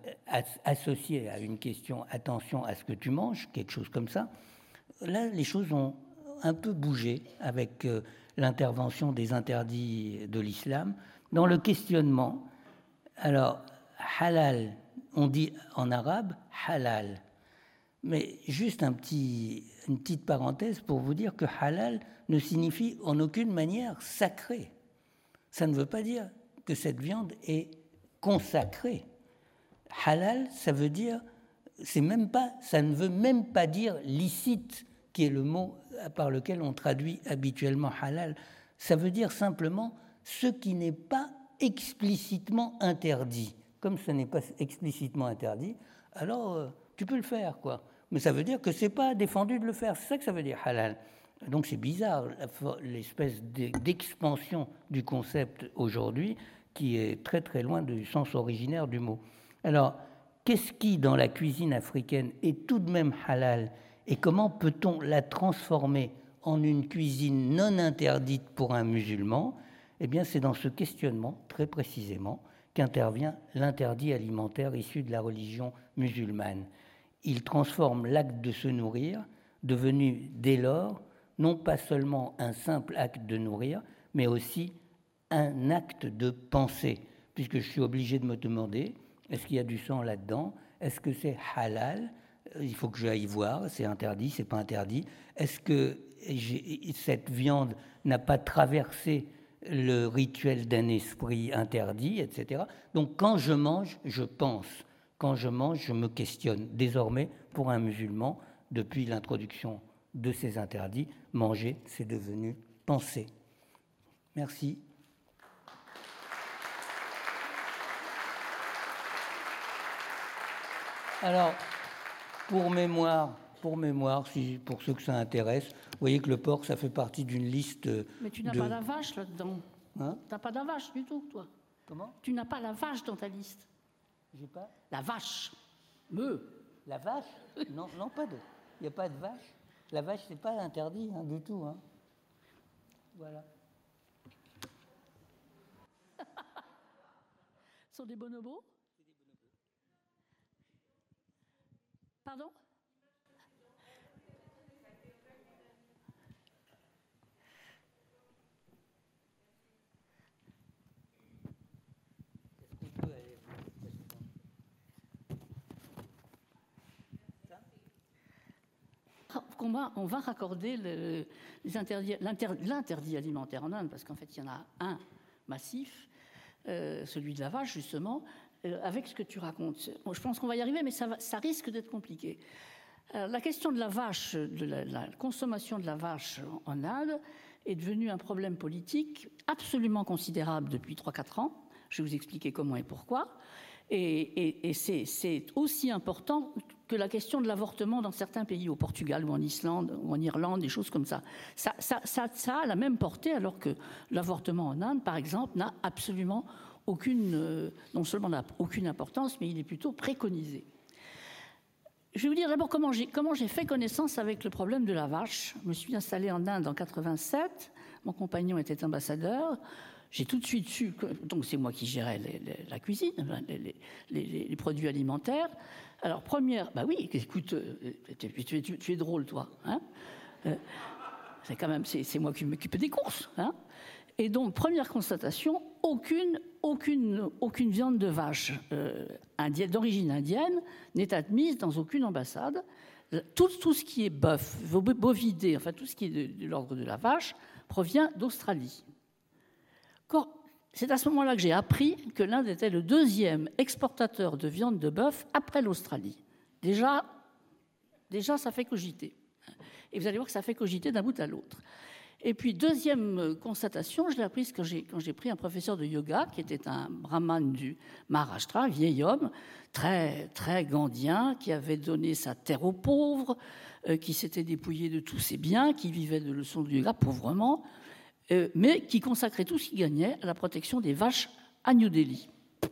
associé à une question « attention à ce que tu manges », quelque chose comme ça, là, les choses ont un peu bougé avec euh, l'intervention des interdits de l'islam dans le questionnement. Alors, halal, on dit en arabe halal, mais juste un petit, une petite parenthèse pour vous dire que halal ne signifie en aucune manière sacré. Ça ne veut pas dire que cette viande est consacré. Halal, ça veut dire, c'est même pas, ça ne veut même pas dire licite, qui est le mot par lequel on traduit habituellement halal. Ça veut dire simplement ce qui n'est pas explicitement interdit. Comme ce n'est pas explicitement interdit, alors euh, tu peux le faire, quoi. Mais ça veut dire que c'est pas défendu de le faire. C'est ça que ça veut dire halal. Donc c'est bizarre, l'espèce d'expansion du concept aujourd'hui, qui est très très loin du sens originaire du mot. Alors, qu'est-ce qui, dans la cuisine africaine, est tout de même halal et comment peut-on la transformer en une cuisine non interdite pour un musulman? Eh bien, c'est dans ce questionnement, très précisément, qu'intervient l'interdit alimentaire issu de la religion musulmane. Il transforme l'acte de se nourrir, devenu dès lors, non pas seulement un simple acte de nourrir, mais aussi un acte de pensée, puisque je suis obligé de me demander, est-ce qu'il y a du sang là-dedans? Est-ce que c'est halal? Il faut que j'aille voir, c'est interdit, c'est pas interdit. Est-ce que cette viande n'a pas traversé le rituel d'un esprit interdit, et cetera. Donc quand je mange, je pense. Quand je mange, je me questionne. Désormais, pour un musulman, depuis l'introduction de ces interdits, manger, c'est devenu penser. Merci. Alors, pour mémoire, pour mémoire, si, pour ceux que ça intéresse, vous voyez que le porc, ça fait partie d'une liste.
Mais tu n'as
de...
pas la vache là-dedans.
Hein?
Tu n'as pas la vache du tout, toi.
Comment?
Tu n'as pas la vache dans ta liste.
J'ai pas?
La vache. Me.
La vache? Non, non, pas de. Il n'y a pas de vache. La vache, c'est pas interdit hein, du tout. Hein. Voilà.
Ce sont des bonobos? Pardon? qu'on va, on va raccorder le, les interdits, l'interdit alimentaire en Inde, parce qu'en fait, il y en a un massif, euh, celui de la vache, justement, euh, avec ce que tu racontes. Bon, je pense qu'on va y arriver, mais ça, va, ça risque d'être compliqué. Alors, la question de la vache, de la, la consommation de la vache en, en Inde est devenue un problème politique absolument considérable depuis trois à quatre ans. Je vais vous expliquer comment et pourquoi. Et, et, et c'est, c'est aussi important que la question de l'avortement dans certains pays, au Portugal ou en Islande ou en Irlande, des choses comme ça. Ça, ça, ça, ça a la même portée, alors que l'avortement en Inde, par exemple, n'a absolument aucune, euh, non seulement n'a aucune importance, mais il est plutôt préconisé. Je vais vous dire d'abord comment j'ai, comment j'ai fait connaissance avec le problème de la vache. Je me suis installée en Inde en quatre-vingt-sept, mon compagnon était ambassadeur. J'ai tout de suite su, que, donc c'est moi qui gérais les, les, la cuisine, les, les, les, les produits alimentaires. Alors première, bah oui, écoute, tu, tu, tu, tu es drôle toi, hein, euh, c'est quand même, c'est, c'est moi qui m'occupe des courses, hein. Et donc première constatation, aucune, aucune, aucune viande de vache euh, indienne, d'origine indienne n'est admise dans aucune ambassade. Tout, tout ce qui est bœuf, bovidé, enfin tout ce qui est de, de l'ordre de la vache provient d'Australie. C'est à ce moment-là que j'ai appris que l'Inde était le deuxième exportateur de viande de bœuf après l'Australie. Déjà, déjà, ça fait cogiter. Et vous allez voir que ça fait cogiter d'un bout à l'autre. Et puis, deuxième constatation, je l'ai apprise quand j'ai, quand j'ai pris un professeur de yoga, qui était un brahman du Maharashtra, un vieil homme, très, très gandhien, qui avait donné sa terre aux pauvres, euh, qui s'était dépouillé de tous ses biens, qui vivait de leçons de yoga pauvrement, Euh, mais qui consacrait tout ce qu'il gagnait à la protection des vaches à New Delhi.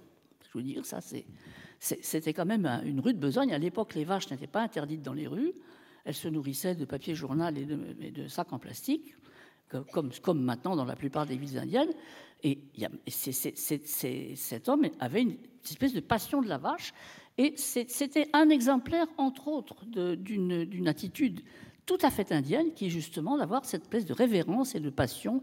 Je veux dire, ça, c'est, c'est, c'était quand même un, une rude besogne. À l'époque, les vaches n'étaient pas interdites dans les rues. Elles se nourrissaient de papier journal et de, et de sacs en plastique, comme, comme maintenant dans la plupart des villes indiennes. Et y a, c'est, c'est, c'est, c'est, cet homme avait une espèce de passion de la vache. Et c'est, c'était un exemplaire, entre autres, de, d'une, d'une attitude tout à fait indienne, qui est justement d'avoir cette espèce de révérence et de passion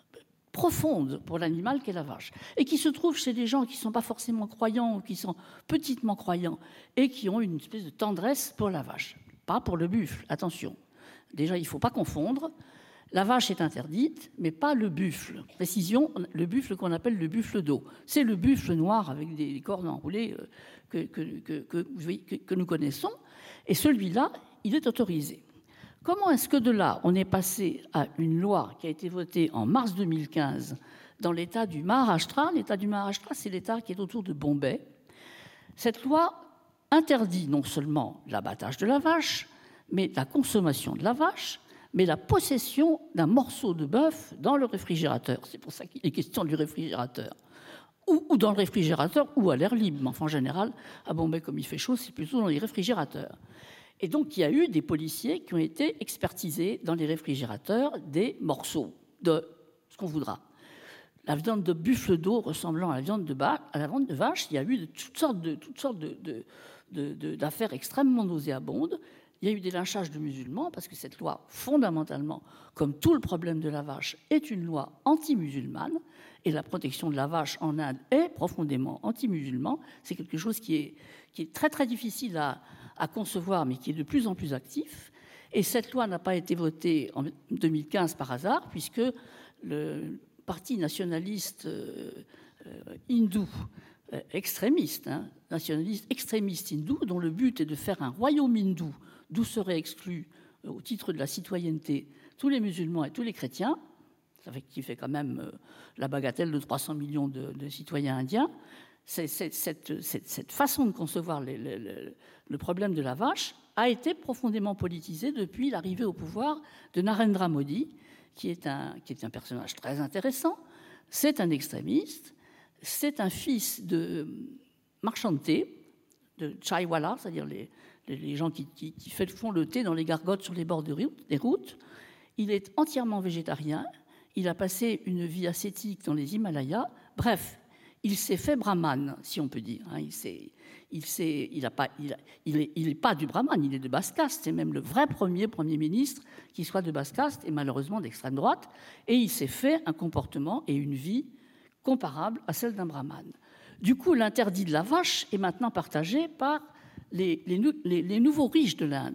profonde pour l'animal qu'est la vache, et qui se trouve chez des gens qui ne sont pas forcément croyants ou qui sont petitement croyants et qui ont une espèce de tendresse pour la vache, pas pour le buffle, attention. Déjà, il ne faut pas confondre. La vache est interdite, mais pas le buffle. Précision, le buffle qu'on appelle le buffle d'eau. C'est le buffle noir avec des cornes enroulées que, que, que, que, que, que nous connaissons, et celui-là, il est autorisé. Comment est-ce que de là, on est passé à une loi qui a été votée en mars deux mille quinze dans l'État du Maharashtra? L'État du Maharashtra, c'est l'État qui est autour de Bombay. Cette loi interdit non seulement l'abattage de la vache, mais la consommation de la vache, mais la possession d'un morceau de bœuf dans le réfrigérateur. C'est pour ça qu'il est question du réfrigérateur. Ou, ou dans le réfrigérateur, ou à l'air libre. Mais enfin, en général, à Bombay, comme il fait chaud, c'est plutôt dans les réfrigérateurs. Et donc, il y a eu des policiers qui ont été expertisés dans les réfrigérateurs des morceaux de ce qu'on voudra. La viande de buffle d'eau ressemblant à la viande de, ba- à la viande de vache, il y a eu de toutes sortes, de, toutes sortes de, de, de, de, d'affaires extrêmement nauséabondes. Il y a eu des lynchages de musulmans, parce que cette loi, fondamentalement, comme tout le problème de la vache, est une loi anti-musulmane, et la protection de la vache en Inde est profondément anti-musulman. C'est quelque chose qui est, qui est très, très difficile à, à concevoir, mais qui est de plus en plus actif. Et cette loi n'a pas été votée en deux mille quinze par hasard, puisque le parti nationaliste euh, euh, hindou, euh, extrémiste, hein, nationaliste extrémiste hindou, dont le but est de faire un royaume hindou, d'où seraient exclus, euh, au titre de la citoyenneté, tous les musulmans et tous les chrétiens, ça fait, qui fait quand même euh, la bagatelle de trois cents millions de, de citoyens indiens. C'est, c'est, cette, cette, cette façon de concevoir les, les, les, le problème de la vache a été profondément politisée depuis l'arrivée au pouvoir de Narendra Modi, qui est un, qui est un personnage très intéressant. C'est un extrémiste, c'est un fils de marchand de thé, de chaiwala, c'est-à-dire les, les, les gens qui, qui, qui font le thé dans les gargotes sur les bords de route, des routes. Il est entièrement végétarien, il a passé une vie ascétique dans les Himalayas. Bref, il s'est fait brahman, si on peut dire. Il s'est, il s'est, il a pas, il, a, il est, il est pas du brahman, il est de basse caste. C'est même le vrai premier premier ministre qui soit de basse caste et malheureusement d'extrême droite. Et il s'est fait un comportement et une vie comparable à celle d'un brahman. Du coup, l'interdit de la vache est maintenant partagé par les, les, les, les nouveaux riches de l'Inde,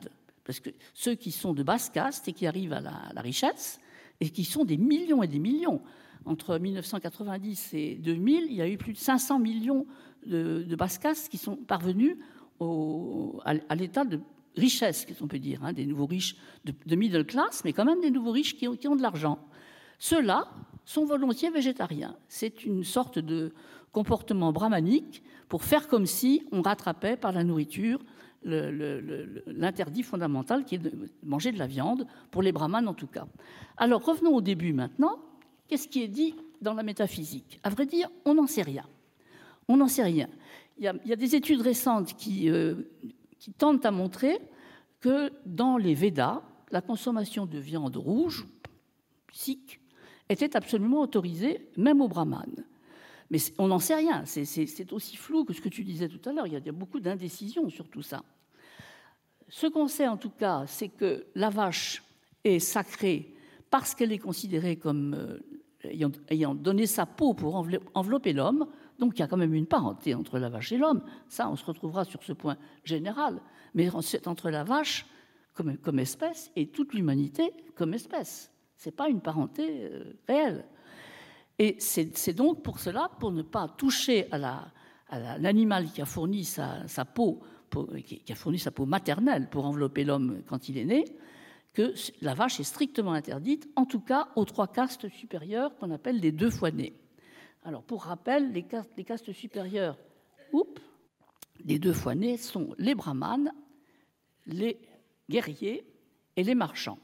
parce que ceux qui sont de basse caste et qui arrivent à la, à la richesse, et qui sont des millions et des millions. Entre mille neuf cent quatre-vingt-dix et deux mille, il y a eu plus de cinq cents millions de, de basse caste qui sont parvenus au, à, à l'état de richesse, on peut dire, hein, des nouveaux riches de, de middle class, mais quand même des nouveaux riches qui ont, qui ont de l'argent. Ceux-là sont volontiers végétariens. C'est une sorte de comportement brahmanique pour faire comme si on rattrapait par la nourriture le, le, le, l'interdit fondamental qui est de manger de la viande, pour les brahmanes en tout cas. Alors revenons au début maintenant. Qu'est-ce qui est dit dans la métaphysique? À vrai dire, on n'en sait rien. On n'en sait rien. Il y a, il y a des études récentes qui, euh, qui tentent à montrer que dans les Védas, la consommation de viande rouge, sikh, était absolument autorisée, même aux brahmanes. Mais on n'en sait rien. C'est, c'est, c'est aussi flou que ce que tu disais tout à l'heure. Il y a, il y a beaucoup d'indécision sur tout ça. Ce qu'on sait en tout cas, c'est que la vache est sacrée parce qu'elle est considérée comme euh, ayant, ayant donné sa peau pour envelopper l'homme. Donc il y a quand même une parenté entre la vache et l'homme. Ça, on se retrouvera sur ce point général. Mais c'est entre la vache comme, comme espèce et toute l'humanité comme espèce. Ce n'est pas une parenté euh, réelle. Et c'est, c'est donc pour cela, pour ne pas toucher à, la, à la, l'animal qui a fourni sa, sa peau, pour, qui a fourni sa peau maternelle pour envelopper l'homme quand il est né, que la vache est strictement interdite, en tout cas aux trois castes supérieures qu'on appelle les deux fois nés. Alors, pour rappel, les castes, les castes supérieures, oups, les deux fois nés sont les brahmanes, les guerriers et les marchands.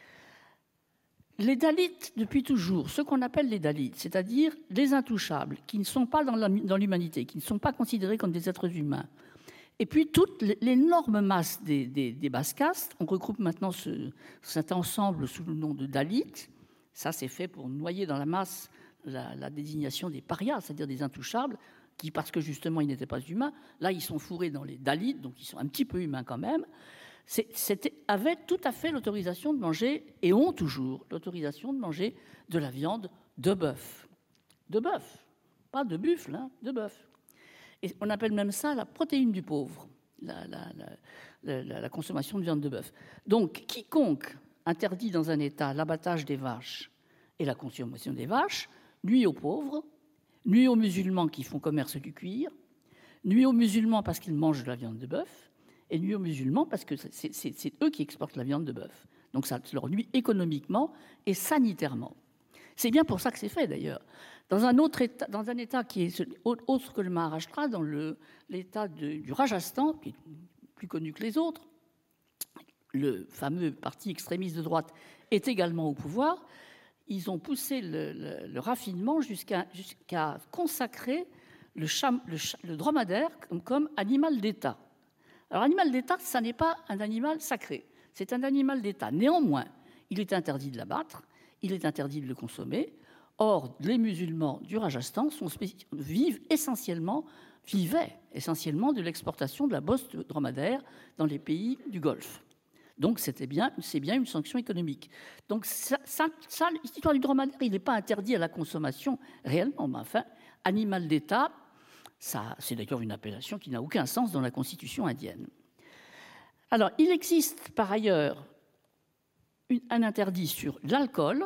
Les Dalits, depuis toujours, ce qu'on appelle les Dalits, c'est-à-dire les intouchables, qui ne sont pas dans, la, dans l'humanité, qui ne sont pas considérés comme des êtres humains, et puis toute l'énorme masse des, des, des basses castes, on regroupe maintenant ce, cet ensemble sous le nom de Dalits. Ça, c'est fait pour noyer dans la masse la, la désignation des parias, c'est-à-dire des intouchables, qui, parce que justement ils n'étaient pas humains, là ils sont fourrés dans les Dalits, donc ils sont un petit peu humains quand même, C'était, avaient tout à fait l'autorisation de manger, et ont toujours l'autorisation de manger de la viande de bœuf. De bœuf, pas de buffle, hein, de bœuf. Et on appelle même ça la protéine du pauvre, la, la, la, la, la consommation de viande de bœuf. Donc, quiconque interdit dans un État l'abattage des vaches et la consommation des vaches nuit aux pauvres, nuit aux musulmans qui font commerce du cuir, nuit aux musulmans parce qu'ils mangent de la viande de bœuf, et nuit aux musulmans parce que c'est, c'est, c'est eux qui exportent la viande de bœuf. Donc ça leur nuit économiquement et sanitairement. C'est bien pour ça que c'est fait d'ailleurs. Dans un autre état, dans un état qui est autre que le Maharashtra, dans le, l'état de, du Rajasthan, qui est plus connu que les autres, le fameux parti extrémiste de droite est également au pouvoir. Ils ont poussé le, le, le raffinement jusqu'à, jusqu'à consacrer le, cham, le, le dromadaire comme, comme animal d'État. Alors, animal d'État, ça n'est pas un animal sacré, c'est un animal d'État. Néanmoins, il est interdit de l'abattre, il est interdit de le consommer. Or, les musulmans du Rajasthan sont spécif- vivent essentiellement, vivaient essentiellement de l'exportation de la bosse de dromadaire dans les pays du Golfe. Donc, c'était bien, c'est bien une sanction économique. Donc, ça, ça, ça, l'histoire du dromadaire, il n'est pas interdit à la consommation réellement, mais enfin, animal d'État, ça, c'est d'ailleurs une appellation qui n'a aucun sens dans la Constitution indienne. Alors, il existe par ailleurs une, un interdit sur l'alcool,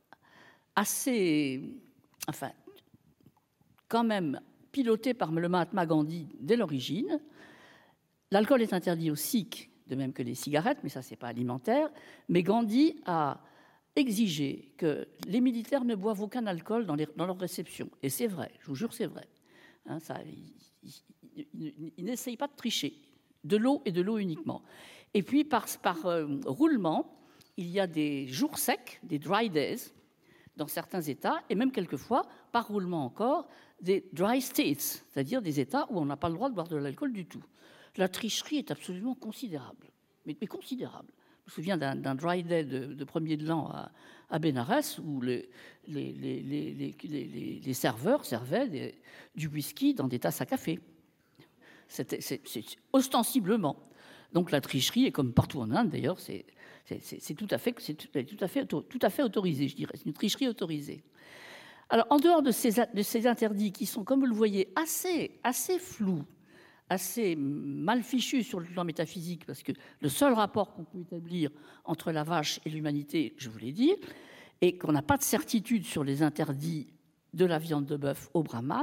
assez, enfin, quand même piloté par le Mahatma Gandhi dès l'origine. L'alcool est interdit aux Sikhs, de même que les cigarettes, mais ça, c'est pas alimentaire. Mais Gandhi a exigé que les militaires ne boivent aucun alcool dans, les, dans leur réception. Et c'est vrai, je vous jure, c'est vrai. Hein, ça, il, il, il, il n'essaye pas de tricher. De l'eau et de l'eau uniquement. Et puis, par, par euh, roulement, il y a des jours secs, des dry days, dans certains États, et même quelquefois, par roulement encore, des dry states, c'est-à-dire des États où on n'a pas le droit de boire de l'alcool du tout. La tricherie est absolument considérable, mais, mais considérable. Je me souviens d'un, d'un dry day de, de premier de l'an à, à Bénarès, où les, les, les, les, les, les, les serveurs servaient des, du whisky dans des tasses à café. C'était, c'est, c'est ostensiblement. Donc la tricherie, et comme partout en Inde d'ailleurs, c'est, c'est, c'est, c'est, tout, à fait, c'est tout, tout, à fait, tout à fait autorisé, je dirais. C'est une tricherie autorisée. Alors, en dehors de ces, de ces interdits qui sont, comme vous le voyez, assez, assez flous, assez mal fichu sur le plan métaphysique, parce que le seul rapport qu'on peut établir entre la vache et l'humanité, je vous l'ai dit, et qu'on n'a pas de certitude sur les interdits de la viande de bœuf au brahman.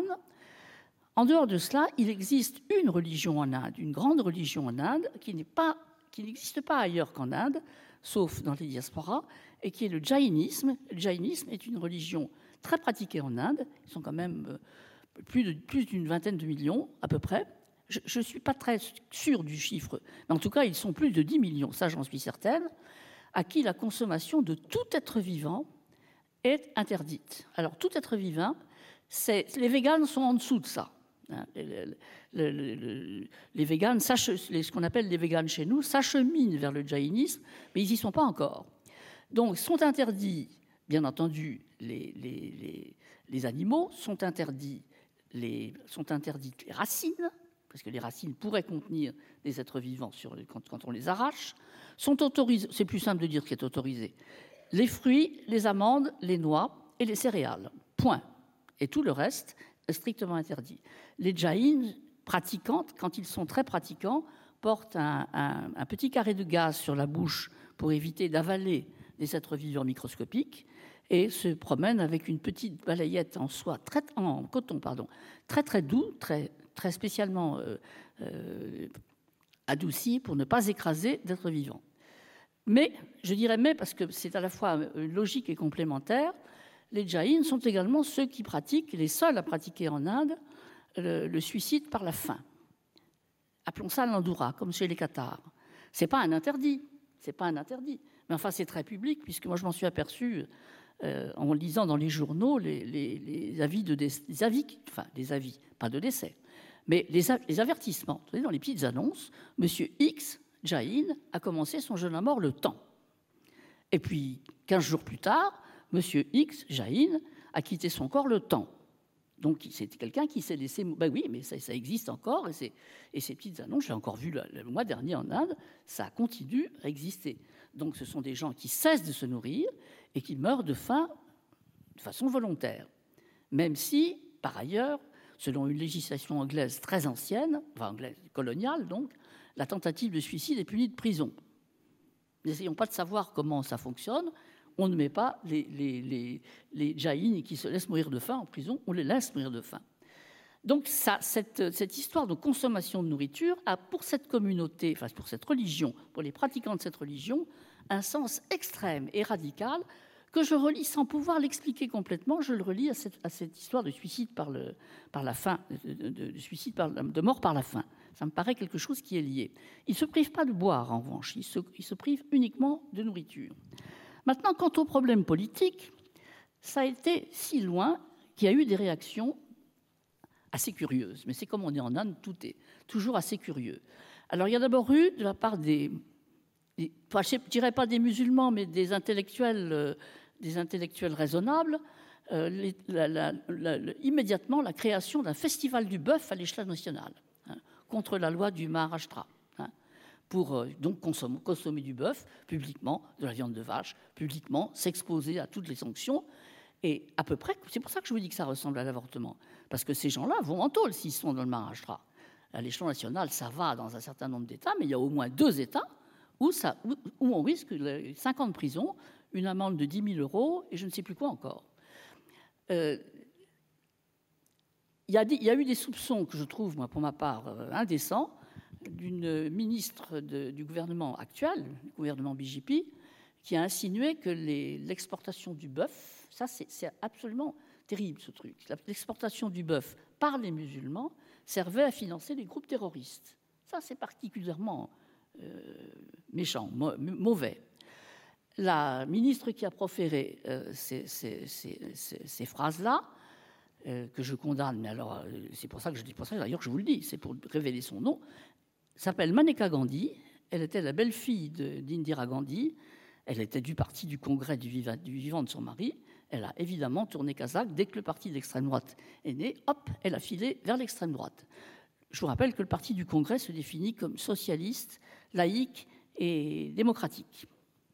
En dehors de cela, il existe une religion en Inde, une grande religion en Inde, qui n'est pas, qui n'existe pas ailleurs qu'en Inde, sauf dans les diasporas, et qui est le jaïnisme. Le jaïnisme est une religion très pratiquée en Inde. Ils sont quand même plus, de, plus d'une vingtaine de millions, à peu près. Je ne suis pas très sûre du chiffre, mais en tout cas, ils sont plus de dix millions, ça j'en suis certaine, à qui la consommation de tout être vivant est interdite. Alors, tout être vivant, c'est, les véganes sont en dessous de ça. Hein, les, les, les, les véganes, ce qu'on appelle les véganes chez nous, s'acheminent vers le jaïnisme, mais ils n'y sont pas encore. Donc, sont interdits, bien entendu, les, les, les, les animaux, sont, interdits les, sont interdites les racines, parce que les racines pourraient contenir des êtres vivants sur, quand, quand on les arrache, sont autorisés, c'est plus simple de dire ce qui est autorisé, les fruits, les amandes, les noix et les céréales. Point. Et tout le reste est strictement interdit. Les jaïns pratiquantes, quand ils sont très pratiquants, portent un, un, un petit carré de gaz sur la bouche pour éviter d'avaler des êtres vivants microscopiques et se promènent avec une petite balayette en soie, très, en coton, pardon, très très doux, très, très spécialement euh, euh, adouci pour ne pas écraser d'êtres vivants. Mais, je dirais mais, parce que c'est à la fois logique et complémentaire, les jaïns sont également ceux qui pratiquent, les seuls à pratiquer en Inde, le, le suicide par la faim. Appelons ça l'andura, comme chez les Cathares. Ce n'est pas un interdit, c'est pas un interdit. Mais enfin, c'est très public, puisque moi, je m'en suis aperçu euh, en lisant dans les journaux les, les, les avis de décès, les avis, enfin, les avis, pas de décès, mais les, les avertissements. Vous voyez, dans les petites annonces, Monsieur X, jaïn, a commencé son jeûne à mort le temps. Et puis, quinze jours plus tard, Monsieur X, jaïn, a quitté son corps le temps. Donc, c'est quelqu'un qui s'est laissé... Ben oui, mais ça, ça existe encore, et, et ces petites annonces, je l'ai encore vu le, le mois dernier en Inde, ça continue à exister. Donc, ce sont des gens qui cessent de se nourrir et qui meurent de faim de façon volontaire. Même si, par ailleurs, selon une législation anglaise très ancienne, enfin anglaise coloniale donc, la tentative de suicide est punie de prison. N'essayons pas de savoir comment ça fonctionne. On ne met pas les, les, les, les jaïns qui se laissent mourir de faim en prison, on les laisse mourir de faim. Donc ça, cette, cette histoire de consommation de nourriture a pour cette communauté, enfin pour cette religion, pour les pratiquants de cette religion, un sens extrême et radical que je relie sans pouvoir l'expliquer complètement. Je le relie à cette, à cette histoire de suicide par, le, par la faim, de, de, de, suicide par, de mort par la faim. Ça me paraît quelque chose qui est lié. Ils ne se privent pas de boire, en revanche. Ils se, ils se privent uniquement de nourriture. Maintenant, quant au problème politique, ça a été si loin qu'il y a eu des réactions assez curieuses. Mais c'est comme on est en Inde, tout est toujours assez curieux. Alors, il y a d'abord eu, de la part des, des enfin, je ne dirais pas des musulmans, mais des intellectuels, euh, des intellectuels raisonnables, euh, les, la, la, la, la, immédiatement la création d'un festival du bœuf à l'échelle nationale, hein, contre la loi du Maharashtra. Pour euh, donc consommer, consommer du bœuf publiquement, de la viande de vache, publiquement, s'exposer à toutes les sanctions. Et à peu près, c'est pour ça que je vous dis que ça ressemble à l'avortement. Parce que ces gens-là vont en tôle s'ils sont dans le Maharashtra. À l'échelon national, ça va dans un certain nombre d'États, mais il y a au moins deux États où, ça, où, où on risque cinq ans de prison, une amende de dix mille euros et je ne sais plus quoi encore. Euh, il, y a des, il y a eu des soupçons que je trouve, moi, pour ma part, euh, indécents, d'une ministre de, du gouvernement actuel, du gouvernement B J P, qui a insinué que les, l'exportation du bœuf, ça c'est, c'est absolument terrible ce truc, l'exportation du bœuf par les musulmans servait à financer les groupes terroristes. Ça c'est particulièrement euh, méchant, mauvais. La ministre qui a proféré euh, ces, ces, ces, ces, ces phrases-là, euh, que je condamne, mais alors c'est pour ça que je dis pour ça d'ailleurs que je vous le dis, c'est pour révéler son nom, s'appelle Maneka Gandhi. Elle était la belle-fille de, d'Indira Gandhi. Elle était du parti du Congrès du vivant, du vivant de son mari. Elle a évidemment tourné kazakh. Dès que le parti d'extrême droite est né, hop, elle a filé vers l'extrême droite. Je vous rappelle que le parti du Congrès se définit comme socialiste, laïque et démocratique.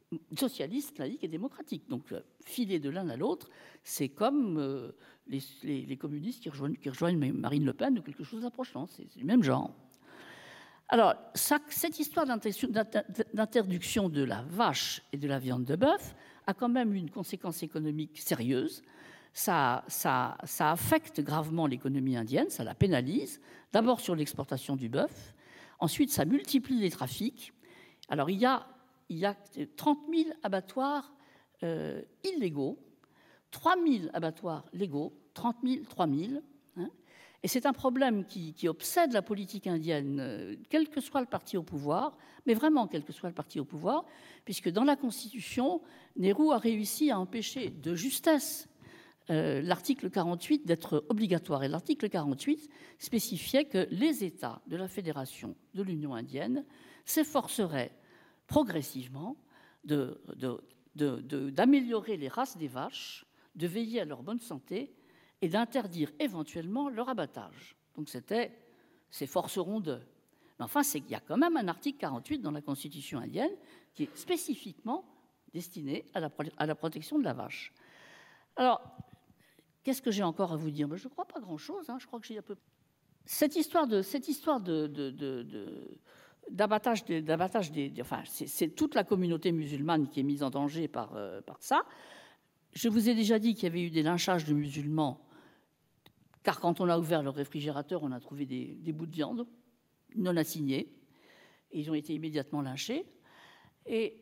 socialiste, laïque et démocratique. Donc, euh, filer de l'un à l'autre, c'est comme euh, les, les, les communistes qui rejoignent, qui rejoignent Marine Le Pen ou quelque chose d'approchant. C'est, c'est du même genre. Alors, ça, cette histoire d'interdiction de la vache et de la viande de bœuf a quand même une conséquence économique sérieuse. Ça, ça, ça affecte gravement l'économie indienne, ça la pénalise, d'abord sur l'exportation du bœuf, ensuite ça multiplie les trafics. Alors, il y a, il y a trente mille abattoirs euh, illégaux, trois mille abattoirs légaux, trente mille, trois mille. Hein, et c'est un problème qui, qui obsède la politique indienne, euh, quel que soit le parti au pouvoir, mais vraiment quel que soit le parti au pouvoir, puisque dans la Constitution, Nehru a réussi à empêcher de justesse euh, l'article quarante-huit d'être obligatoire. Et l'article quarante-huit spécifiait que les États de la Fédération de l'Union indienne s'efforceraient progressivement de, de, de, de, d'améliorer les races des vaches, de veiller à leur bonne santé et d'interdire éventuellement leur abattage. Donc c'était, s'efforceront de. Mais enfin, c'est qu'il y a quand même un article quarante-huit dans la Constitution indienne qui est spécifiquement destiné à la, à la protection de la vache. Alors, qu'est-ce que j'ai encore à vous dire? Je ne crois pas grand-chose. Hein. Je crois que j'ai un peu. Cette histoire de, cette histoire de, de, de, de d'abattage, des, d'abattage des, enfin, c'est, c'est toute la communauté musulmane qui est mise en danger par, euh, par ça. Je vous ai déjà dit qu'il y avait eu des lynchages de musulmans, car quand on a ouvert le réfrigérateur, on a trouvé des, des bouts de viande non assignés, et ils ont été immédiatement lynchés. Et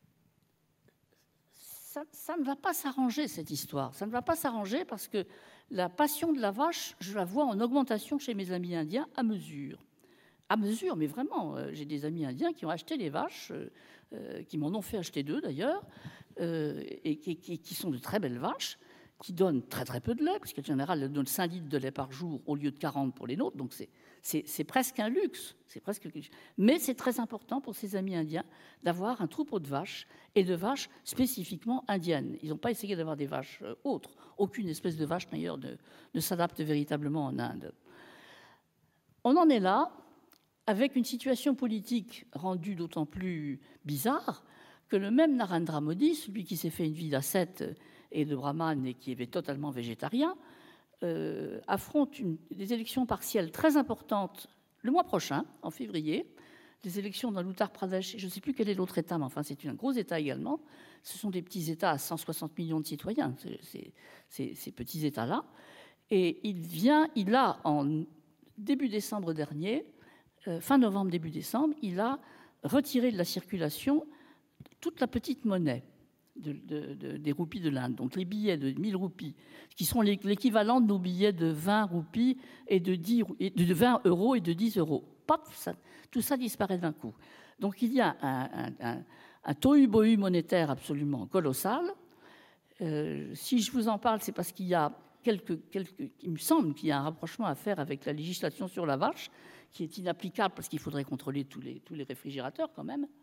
ça, ça ne va pas s'arranger, cette histoire. Ça ne va pas s'arranger parce que la passion de la vache, je la vois en augmentation chez mes amis indiens à mesure. À mesure, mais vraiment, euh, j'ai des amis indiens qui ont acheté les vaches, euh, euh, qui m'en ont fait acheter deux d'ailleurs, euh, et qui, qui, qui sont de très belles vaches, qui donnent très très peu de lait, parce qu'en général, elles donnent cinq litres de lait par jour au lieu de quarante pour les nôtres, donc c'est, c'est, c'est presque un luxe. C'est presque... Mais c'est très important pour ces amis indiens d'avoir un troupeau de vaches, et de vaches spécifiquement indiennes. Ils n'ont pas essayé d'avoir des vaches euh, autres. Aucune espèce de vache, d'ailleurs, ne, ne s'adapte véritablement en Inde. On en est là, avec une situation politique rendue d'autant plus bizarre que le même Narendra Modi, celui qui s'est fait une vie d'ascète et de brahmane et qui est totalement végétarien, euh, affronte une, des élections partielles très importantes le mois prochain, en février, des élections dans l'Uttar Pradesh. Je ne sais plus quel est l'autre État, mais enfin c'est un gros État également. Ce sont des petits États à cent soixante millions de citoyens, c'est, c'est, c'est, ces petits États-là. Et il vient, il a, en début décembre dernier, euh, fin novembre, début décembre, il a retiré de la circulation toute la petite monnaie de, de, de, des roupies de l'Inde. Donc les billets de mille roupies, qui sont l'équivalent de nos billets de vingt roupies et de, dix, de vingt euros et de dix euros. Pop, ça, tout ça disparaît d'un coup. Donc il y a un, un, un, un tohu-bohu monétaire absolument colossal. Euh, si je vous en parle, c'est parce qu'il y a quelques, quelques, il me semble qu'il y a un rapprochement à faire avec la législation sur la vache, qui est inapplicable parce qu'il faudrait contrôler tous les, tous les réfrigérateurs quand même.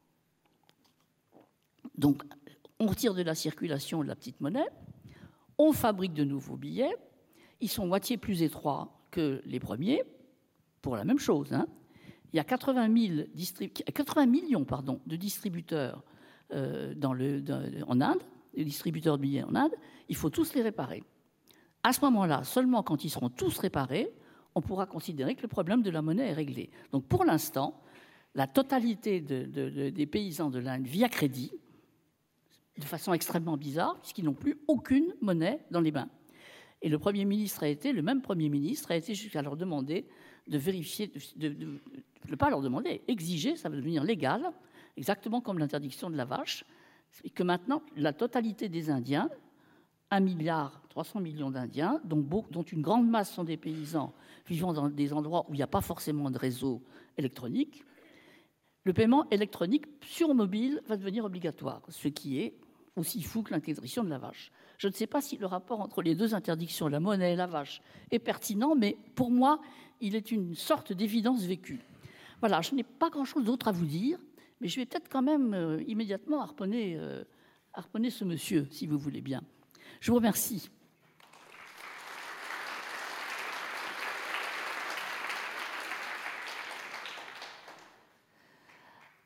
Donc, on retire de la circulation de la petite monnaie, on fabrique de nouveaux billets, ils sont moitié plus étroits que les premiers, pour la même chose. Hein. Il y a quatre-vingt mille distrib- quatre-vingts millions pardon, de distributeurs euh, dans le, dans, en Inde, les distributeurs de billets en Inde, il faut tous les réparer. À ce moment-là, seulement quand ils seront tous réparés, on pourra considérer que le problème de la monnaie est réglé. Donc pour l'instant, la totalité de, de, de, des paysans de l'Inde vit à crédit, de façon extrêmement bizarre, puisqu'ils n'ont plus aucune monnaie dans les mains. Et le Premier ministre a été, le même Premier ministre a été jusqu'à leur demander de vérifier, de ne pas leur demander, exiger, ça va devenir légal, exactement comme l'interdiction de la vache, et que maintenant, la totalité des Indiens, un milliard trois cents millions d'Indiens, dont, dont une grande masse sont des paysans vivant dans des endroits où il n'y a pas forcément de réseau électronique, le paiement électronique sur mobile va devenir obligatoire, ce qui est aussi fou que l'interdiction de la vache. Je ne sais pas si le rapport entre les deux interdictions, la monnaie et la vache, est pertinent, mais pour moi, il est une sorte d'évidence vécue. Voilà, je n'ai pas grand-chose d'autre à vous dire, mais je vais peut-être quand même euh, immédiatement harponner, euh, harponner ce monsieur, si vous voulez bien. Je vous remercie.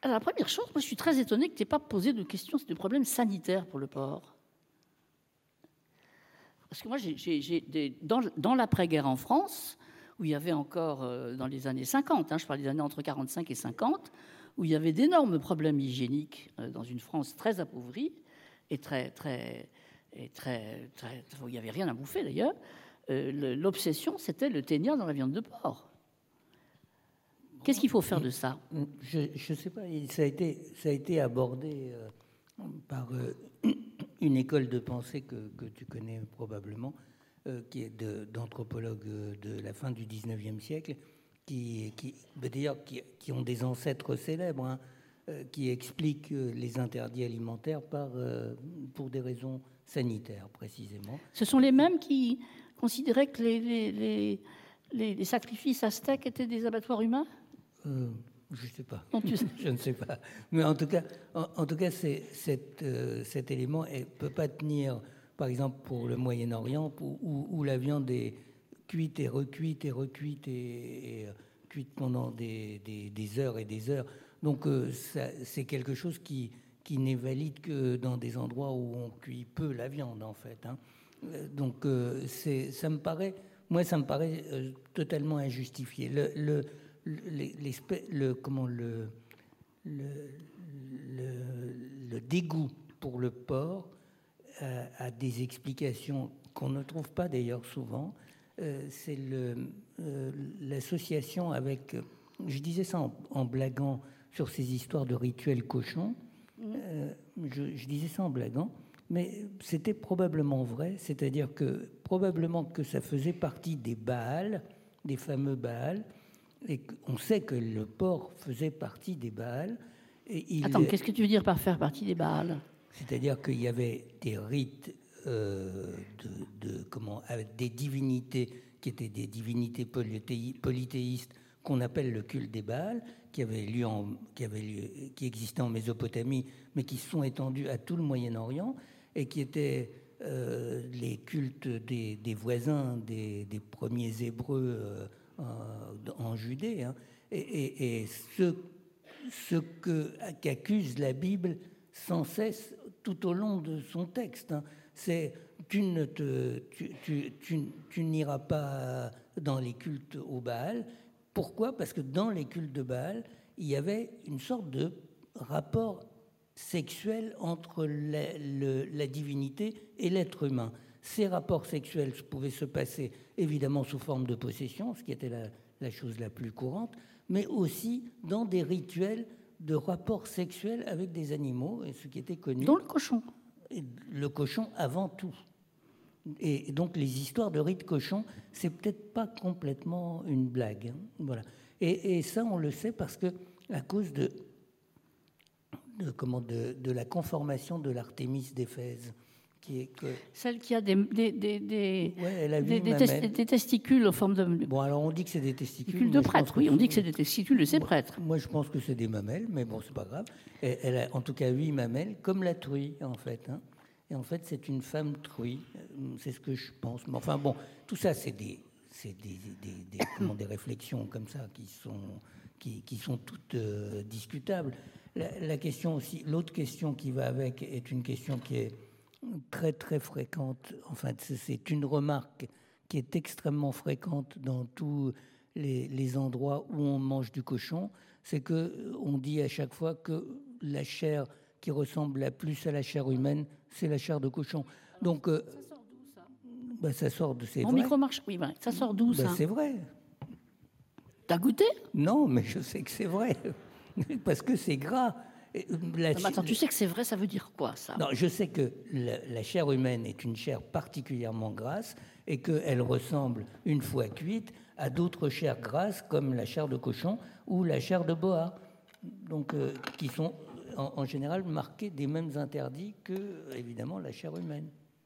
Alors, la première chose, moi, je suis très étonnée que tu n'aies pas posé de questions, de problèmes sanitaires pour le porc. Parce que moi, j'ai, j'ai, j'ai des, dans, dans l'après-guerre en France, où il y avait encore, euh, dans les années cinquante, hein, je parle des années entre quarante-cinq et cinquante, où il y avait d'énormes problèmes hygiéniques euh, dans une France très appauvrie et très, très, et très, très, où il n'y avait rien à bouffer d'ailleurs. Euh, l'obsession, c'était le ténia dans la viande de porc. Qu'est-ce qu'il faut faire de ça?
Je ne sais pas, ça a été, ça a été abordé euh, par euh, une école de pensée que, que tu connais probablement, euh, qui est de, d'anthropologues de la fin du dix-neuvième siècle, qui, qui, d'ailleurs qui, qui ont des ancêtres célèbres, hein, euh, qui expliquent les interdits alimentaires par, euh, pour des raisons sanitaires, précisément.
Ce sont les mêmes qui considéraient que les, les, les, les, les sacrifices aztèques étaient des abattoirs humains?
euh, Je ne sais pas.
Non, tu sais.
Je ne sais pas. Mais en tout cas, en, en tout cas c'est, cet, euh, cet élément ne peut pas tenir, par exemple, pour le Moyen-Orient, où, où, où la viande est cuite et recuite et recuite et, et cuite pendant des, des, des heures et des heures. Donc, euh, ça, c'est quelque chose qui, qui n'est valide que dans des endroits où on cuit peu la viande, en fait. Hein. Donc, euh, c'est, ça me paraît, moi, ça me paraît euh, totalement injustifié. Le, le, le, le, comment, le, le, le, le dégoût pour le porc euh, a des explications qu'on ne trouve pas d'ailleurs souvent. Euh, c'est le, euh, l'association avec, je disais ça en, en blaguant sur ces histoires de rituels cochons, euh, je, je disais ça en blaguant, mais c'était probablement vrai, c'est-à-dire que probablement que ça faisait partie des Baals, des fameux Baals, et on sait que le porc faisait partie des Baals. Et il,
Attends, qu'est-ce que tu veux dire par faire partie des Baals?
C'est-à-dire qu'il y avait des rites euh, de, de comment, avec des divinités qui étaient des divinités polythéi, polythéistes qu'on appelle le culte des Baals, qui avait lieu en, qui avait lieu, qui existait en Mésopotamie, mais qui se sont étendus à tout le Moyen-Orient et qui étaient euh, les cultes des, des voisins des, des premiers Hébreux euh, en Judée, hein. et, et, et ce, ce que, qu'accuse la Bible sans cesse tout au long de son texte, hein, c'est tu, ne te, tu, tu, tu, tu n'iras pas dans les cultes au Baal. Pourquoi? Parce que dans les cultes de Baal, il y avait une sorte de rapport sexuel entre la, le, la divinité et l'être humain. Ces rapports sexuels pouvaient se passer évidemment sous forme de possession, ce qui était la, la chose la plus courante, mais aussi dans des rituels de rapports sexuels avec des animaux, et ce qui était connu.
Dont le cochon.
Le cochon avant tout. Et donc les histoires de rites cochons, c'est peut-être pas complètement une blague. Hein, voilà. Et, et ça, on le sait parce que à cause de, de, comment, de, de la conformation de l'Artémis d'Éphèse. Qui est que...
Celle qui a des, des, des, des,
ouais, elle a
des, des, tes, des testicules en forme de...
Bon, alors on dit que c'est des testicules.
Testicules de prêtre, oui, on dit que c'est des testicules de ces
moi,
prêtres.
Moi, je pense que c'est des mamelles, mais bon, c'est pas grave. Et, elle a en tout cas huit mamelles, comme la truie, en fait. Hein. Et en fait, c'est une femme truie. C'est ce que je pense. Mais enfin, bon, tout ça, c'est des, c'est des, des, des, comment, des réflexions comme ça qui sont, qui, qui sont toutes euh, discutables. La, la question aussi, l'autre question qui va avec est une question qui est très très fréquente. Enfin, c'est une remarque qui est extrêmement fréquente dans tous les, les endroits où on mange du cochon. C'est que on dit à chaque fois que la chair qui ressemble la plus à la chair humaine, c'est la chair de cochon. Alors, donc, ça, euh,
ça sort d'où ça?
Bah, ça sort de c'est
Mon
vrai.
micro marche. Oui, ben, ça sort d'où
bah,
ça?
C'est vrai.
T'as goûté?
Non, mais je sais que c'est vrai parce que c'est gras.
La... Non, attends, tu sais que c'est vrai, ça veut dire quoi, ça?
Non, je sais que la, la chair humaine est une chair particulièrement grasse et qu'elle ressemble, une fois cuite, à d'autres chairs grasses comme la chair de cochon ou la chair de boa, donc euh, qui sont en, en général marquées des mêmes interdits que, évidemment, la chair humaine.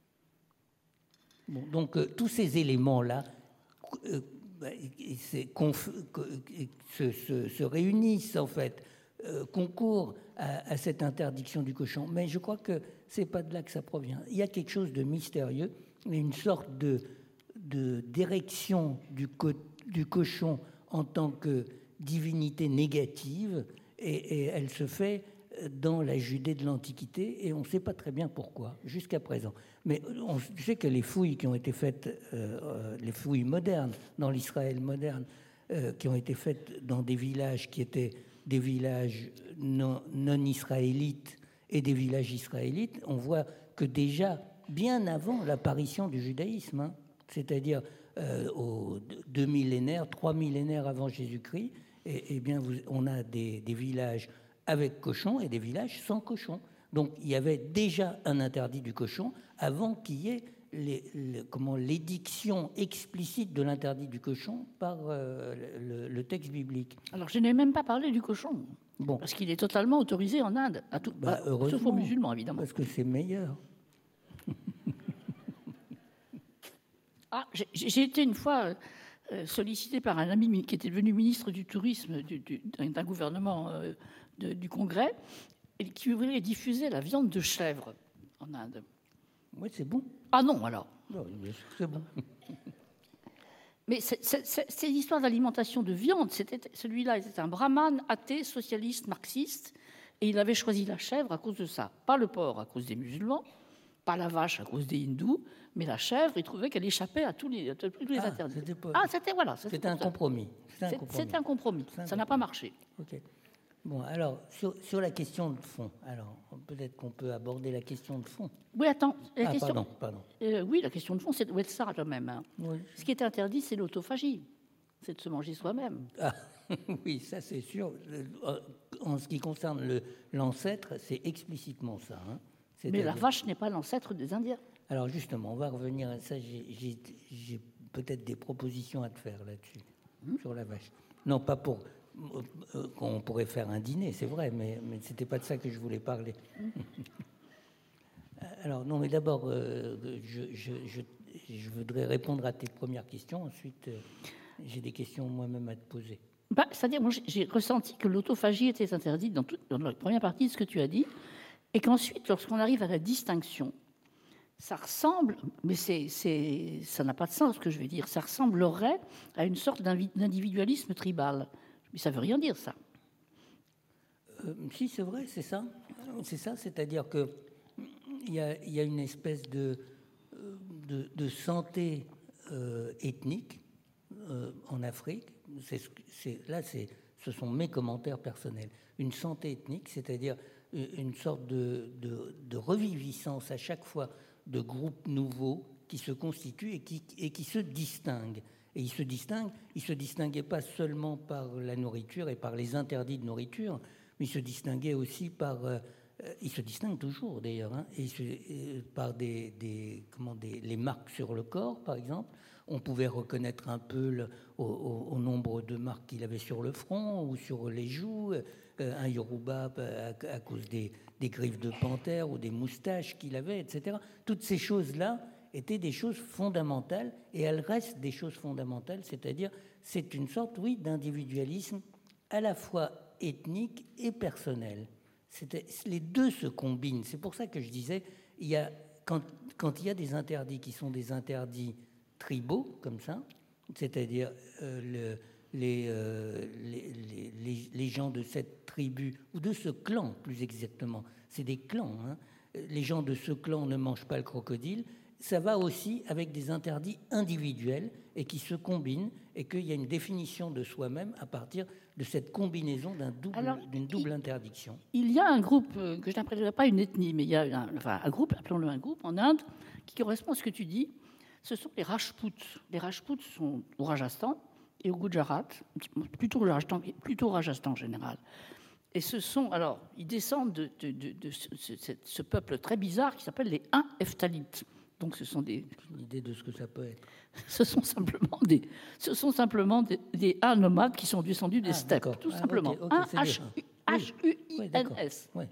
Bon, donc euh, tous ces éléments-là euh, conf... se, se, se réunissent, en fait, euh, concourent à, à cette interdiction du cochon. Mais je crois que ce n'est pas de là que ça provient. Il y a quelque chose de mystérieux, une sorte de, de d'érection du, co du cochon en tant que divinité négative, et, et, et elle se fait dans la Judée de l'Antiquité, et on ne sait pas très bien pourquoi, jusqu'à présent. Mais on sait que les fouilles qui ont été faites, euh, les fouilles modernes, dans l'Israël moderne, euh, qui ont été faites dans des villages qui étaient des villages non, non israélites et des villages israélites, on voit que déjà, bien avant l'apparition du judaïsme, hein, c'est-à-dire euh, aux deux millénaires, trois millénaires avant Jésus-Christ, et, et bien vous, on a des, des villages avec cochons et des villages sans cochons. Donc il y avait déjà un interdit du cochon avant qu'il y ait les, les, comment, l'édiction explicite de l'interdit du cochon par euh, le, le texte biblique.
Alors je n'ai même pas parlé du cochon,
bon.
parce qu'il est totalement autorisé en Inde, à tout,
bah,
bah, sauf aux musulmans évidemment.
Parce que c'est meilleur.
ah, j'ai, j'ai été une fois euh, sollicité par un ami qui était devenu ministre du Tourisme du, du, d'un gouvernement euh, de, du Congrès, et qui voulait diffuser la viande de chèvre en Inde.
Oui, c'est bon.
Ah non, alors.
Non, c'est bon.
Mais c'est, c'est, c'est, c'est l'histoire d'alimentation de viande. C'était, celui-là était un brahmane, athée, socialiste, marxiste, et il avait choisi la chèvre à cause de ça. Pas le porc à cause des musulmans, pas la vache à cause des hindous, mais la chèvre, il trouvait qu'elle échappait à tous les, à tous les
ah,
interdits.
C'était pas...
Ah, c'était, voilà.
C'était, c'était un compromis.
C'était un compromis. C'était un compromis. Ça compromis. N'a pas marché.
OK. Bon, alors, sur, sur la question de fond, alors, peut-être qu'on peut aborder la question de fond.
Oui, attends. La
ah,
question...
pardon, pardon.
Euh, oui, la question de fond, c'est de être ça, quand même. Hein.
Oui.
Ce qui est interdit, c'est l'autophagie. C'est de se manger soi-même.
Ah, oui, ça, c'est sûr. En ce qui concerne le, l'ancêtre, c'est explicitement ça. Hein.
Mais la vache n'est pas l'ancêtre des Indiens.
Alors, justement, on va revenir à ça. J'ai, j'ai, j'ai peut-être des propositions à te faire là-dessus, mmh. sur la vache. Non, pas pour... qu'on pourrait faire un dîner, c'est vrai, mais, mais ce n'était pas de ça que je voulais parler. Alors, non, mais d'abord, euh, je, je, je, je voudrais répondre à tes premières questions. Ensuite, euh, j'ai des questions moi-même à te poser.
Bah, c'est-à-dire, moi, j'ai ressenti que l'autophagie était interdite dans, tout, dans la première partie de ce que tu as dit, et qu'ensuite, lorsqu'on arrive à la distinction, ça ressemble, mais c'est, c'est, ça n'a pas de sens ce que je vais dire, ça ressemblerait à une sorte d'individualisme tribal. Mais ça ne veut rien dire, ça.
Euh, si, c'est vrai, c'est ça. C'est ça, c'est-à-dire qu'il y a, y a une espèce de, de, de santé euh, ethnique euh, en Afrique. C'est, c'est, là, c'est, ce sont mes commentaires personnels. Une santé ethnique, c'est-à-dire une sorte de, de, de reviviscence à chaque fois de groupes nouveaux qui se constituent et qui, et qui se distinguent. Et ils se distinguent, ils se distinguaient pas seulement par la nourriture et par les interdits de nourriture, mais ils se distinguaient aussi par, euh, ils se distinguent toujours d'ailleurs, hein, et se, et par des, des, comment, des, les marques sur le corps, par exemple. On pouvait reconnaître un peu le, au, au, au nombre de marques qu'il avait sur le front ou sur les joues, euh, un Yoruba à, à cause des, des griffes de panthère ou des moustaches qu'il avait, et cetera. Toutes ces choses-là étaient des choses fondamentales, et elles restent des choses fondamentales, c'est-à-dire c'est une sorte, oui, d'individualisme à la fois ethnique et personnel. C'était, les deux se combinent. C'est pour ça que je disais, il y a, quand, quand il y a des interdits qui sont des interdits tribaux, comme ça, c'est-à-dire euh, le, les, euh, les, les, les, les gens de cette tribu, ou de ce clan plus exactement, c'est des clans, hein. Les gens de ce clan ne mangent pas le crocodile. Ça va aussi avec des interdits individuels et qui se combinent, et qu'il y a une définition de soi-même à partir de cette combinaison d'un double, Alors, d'une double
il,
interdiction.
Il y a un groupe, que je n'appellerai pas une ethnie, mais il y a un, enfin, un groupe, appelons-le un groupe, en Inde, qui correspond à ce que tu dis. Ce sont les Rajputs. Les Rajputs sont au Rajasthan et au Gujarat, plutôt au Rajasthan, plutôt au Rajasthan en général. Et ce sont, alors, ils descendent de, de, de, de ce, ce, ce peuple très bizarre qui s'appelle les Un-Eftalites. Donc, ce sont des.
Une idée de ce que ça peut être.
Ce sont simplement des, ce sont simplement des, des A nomades qui sont descendus des
ah,
steppes,
d'accord.
tout
ah,
simplement.
Okay, okay,
H U I N S.
Oui, oui,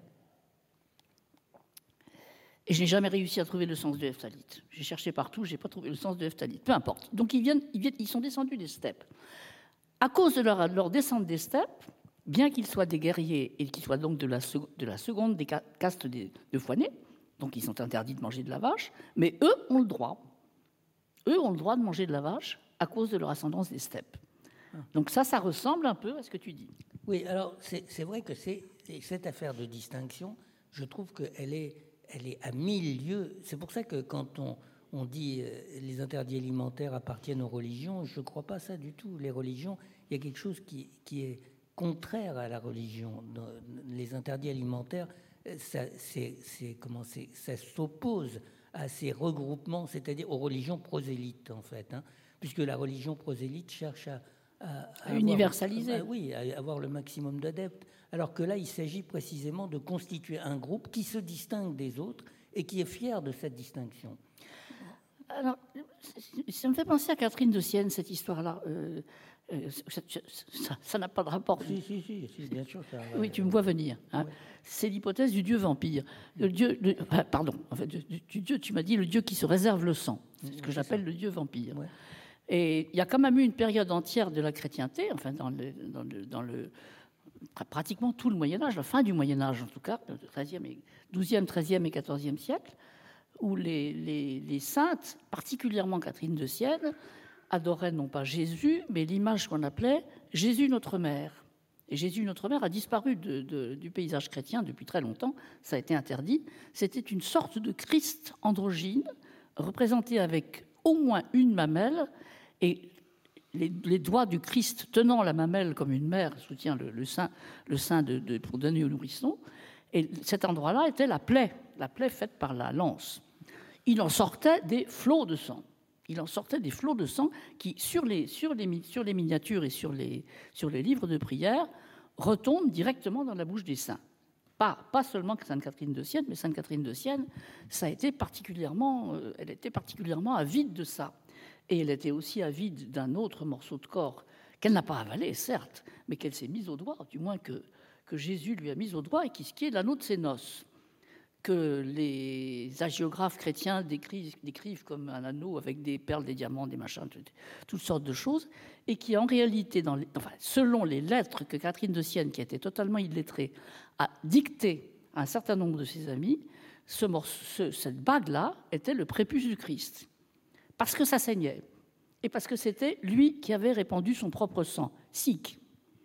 Et je n'ai jamais réussi à trouver le sens de Efthalite. J'ai cherché partout, je n'ai pas trouvé le sens de Efthalite. Peu importe. Donc, ils, viennent, ils, viennent, ils sont descendus des steppes. À cause de leur, de leur descente des steppes, bien qu'ils soient des guerriers et qu'ils soient donc de la, de la seconde des castes des, de Foinet, donc ils sont interdits de manger de la vache, mais eux ont le droit. Eux ont le droit de manger de la vache à cause de leur ascendance des steppes. Donc ça, ça ressemble un peu à ce que tu dis.
Oui, alors c'est, c'est vrai que c'est, cette affaire de distinction, je trouve qu'elle est, elle est à mille lieues. C'est pour ça que quand on, on dit euh, les interdits alimentaires appartiennent aux religions, je ne crois pas ça du tout. Les religions, il y a quelque chose qui, qui est contraire à la religion. Dans les interdits alimentaires, ça, c'est, c'est, comment c'est, ça s'oppose à ces regroupements, c'est-à-dire aux religions prosélytes, en fait, hein, puisque la religion prosélyte cherche à, à, à,
à universaliser.
Avoir, à, oui, à avoir le maximum d'adeptes, alors que là, il s'agit précisément de constituer un groupe qui se distingue des autres et qui est fier de cette distinction.
Alors, ça me fait penser à Catherine de Sienne, cette histoire-là. Euh, euh, ça, ça n'a pas de rapport.
Si, si, si, si bien sûr. Ça,
oui, tu me vois venir. Hein. Ouais. C'est l'hypothèse du dieu vampire. Le dieu, le, pardon, en fait, du, du dieu, tu m'as dit le dieu qui se réserve le sang. C'est ce que j'appelle ça. Le dieu vampire. Ouais. Et il y a quand même eu une période entière de la chrétienté, enfin, dans le, dans le, dans le pratiquement tout le Moyen-Âge, la fin du Moyen-Âge en tout cas, le treizième, douzième, treizième et quatorzième siècle, où les, les, les saintes, particulièrement Catherine de Sienne, adoraient non pas Jésus, mais l'image qu'on appelait Jésus notre mère. Et Jésus notre mère a disparu de, de, du paysage chrétien depuis très longtemps, ça a été interdit. C'était une sorte de Christ androgyne, représenté avec au moins une mamelle, et les, les doigts du Christ tenant la mamelle comme une mère soutient le, le sein, le sein de, de, pour donner au nourrisson. Et cet endroit-là était la plaie, la plaie faite par la lance. Il en sortait des flots de sang. Il en sortait des flots de sang qui, sur les, sur les, sur les miniatures et sur les, sur les livres de prière, retombent directement dans la bouche des saints. Pas, pas seulement Sainte Catherine de Sienne, mais Sainte Catherine de Sienne, ça a été particulièrement, euh, elle était particulièrement avide de ça. Et elle était aussi avide d'un autre morceau de corps qu'elle n'a pas avalé, certes, mais qu'elle s'est mise au doigt, du moins que, que Jésus lui a mis au doigt, et qui, qui est l'anneau de ses noces, que les hagiographes chrétiens décrivent, décrivent comme un anneau avec des perles, des diamants, des machins, toutes, toutes sortes de choses, et qui en réalité, dans les, enfin, selon les lettres que Catherine de Sienne, qui était totalement illettrée, a dictées à un certain nombre de ses amis, ce morceau, cette bague-là était le prépuce du Christ. Parce que ça saignait, et parce que c'était lui qui avait répandu son propre sang. Sic.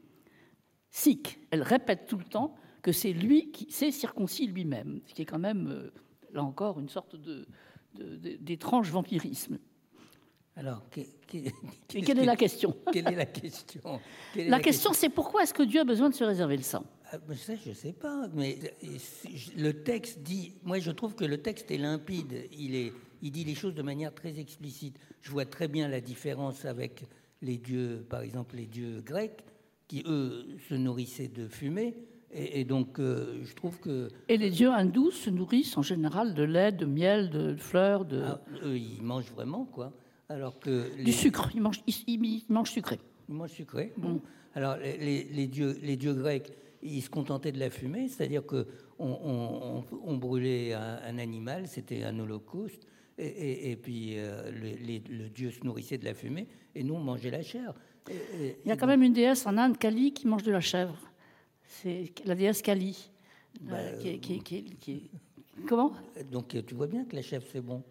Sic. Elle répète tout le temps que c'est lui qui s'est circoncis lui-même, ce qui est quand même, euh, là encore, une sorte de, de, de, d'étrange vampirisme.
Alors, que, que,
et quelle est la question?
Quelle est la question quelle est
La,
la
question,
question,
c'est pourquoi est-ce que Dieu a besoin de se réserver le sang?
ah, ça, je ne sais pas, mais le texte dit... Moi, je trouve que le texte est limpide. Il, est, il dit les choses de manière très explicite. Je vois très bien la différence avec les dieux, par exemple, les dieux grecs, qui, eux, se nourrissaient de fumée. Et, et donc, euh, je trouve que...
Et les dieux hindous se nourrissent en général de lait, de miel, de fleurs, de...
Ah, eux, ils mangent vraiment, quoi. Alors que les...
Du sucre, ils mangent, ils, ils mangent sucré.
Ils mangent sucré, bon. Mm. Alors, les, les, dieux, les dieux grecs, ils se contentaient de la fumée, c'est-à-dire qu'on on, on, on brûlait un, un animal, c'était un holocauste, et, et, et puis euh, le, les, le dieu se nourrissait de la fumée, et nous, on mangeait la chair. Et, et,
Il y a
et
quand
donc...
même une déesse en Inde, Kali, qui mange de la chèvre. C'est la déesse Kali.
Bah,
euh, qui, qui, qui, qui... Comment?
Donc, tu vois bien que la chèvre, c'est bon.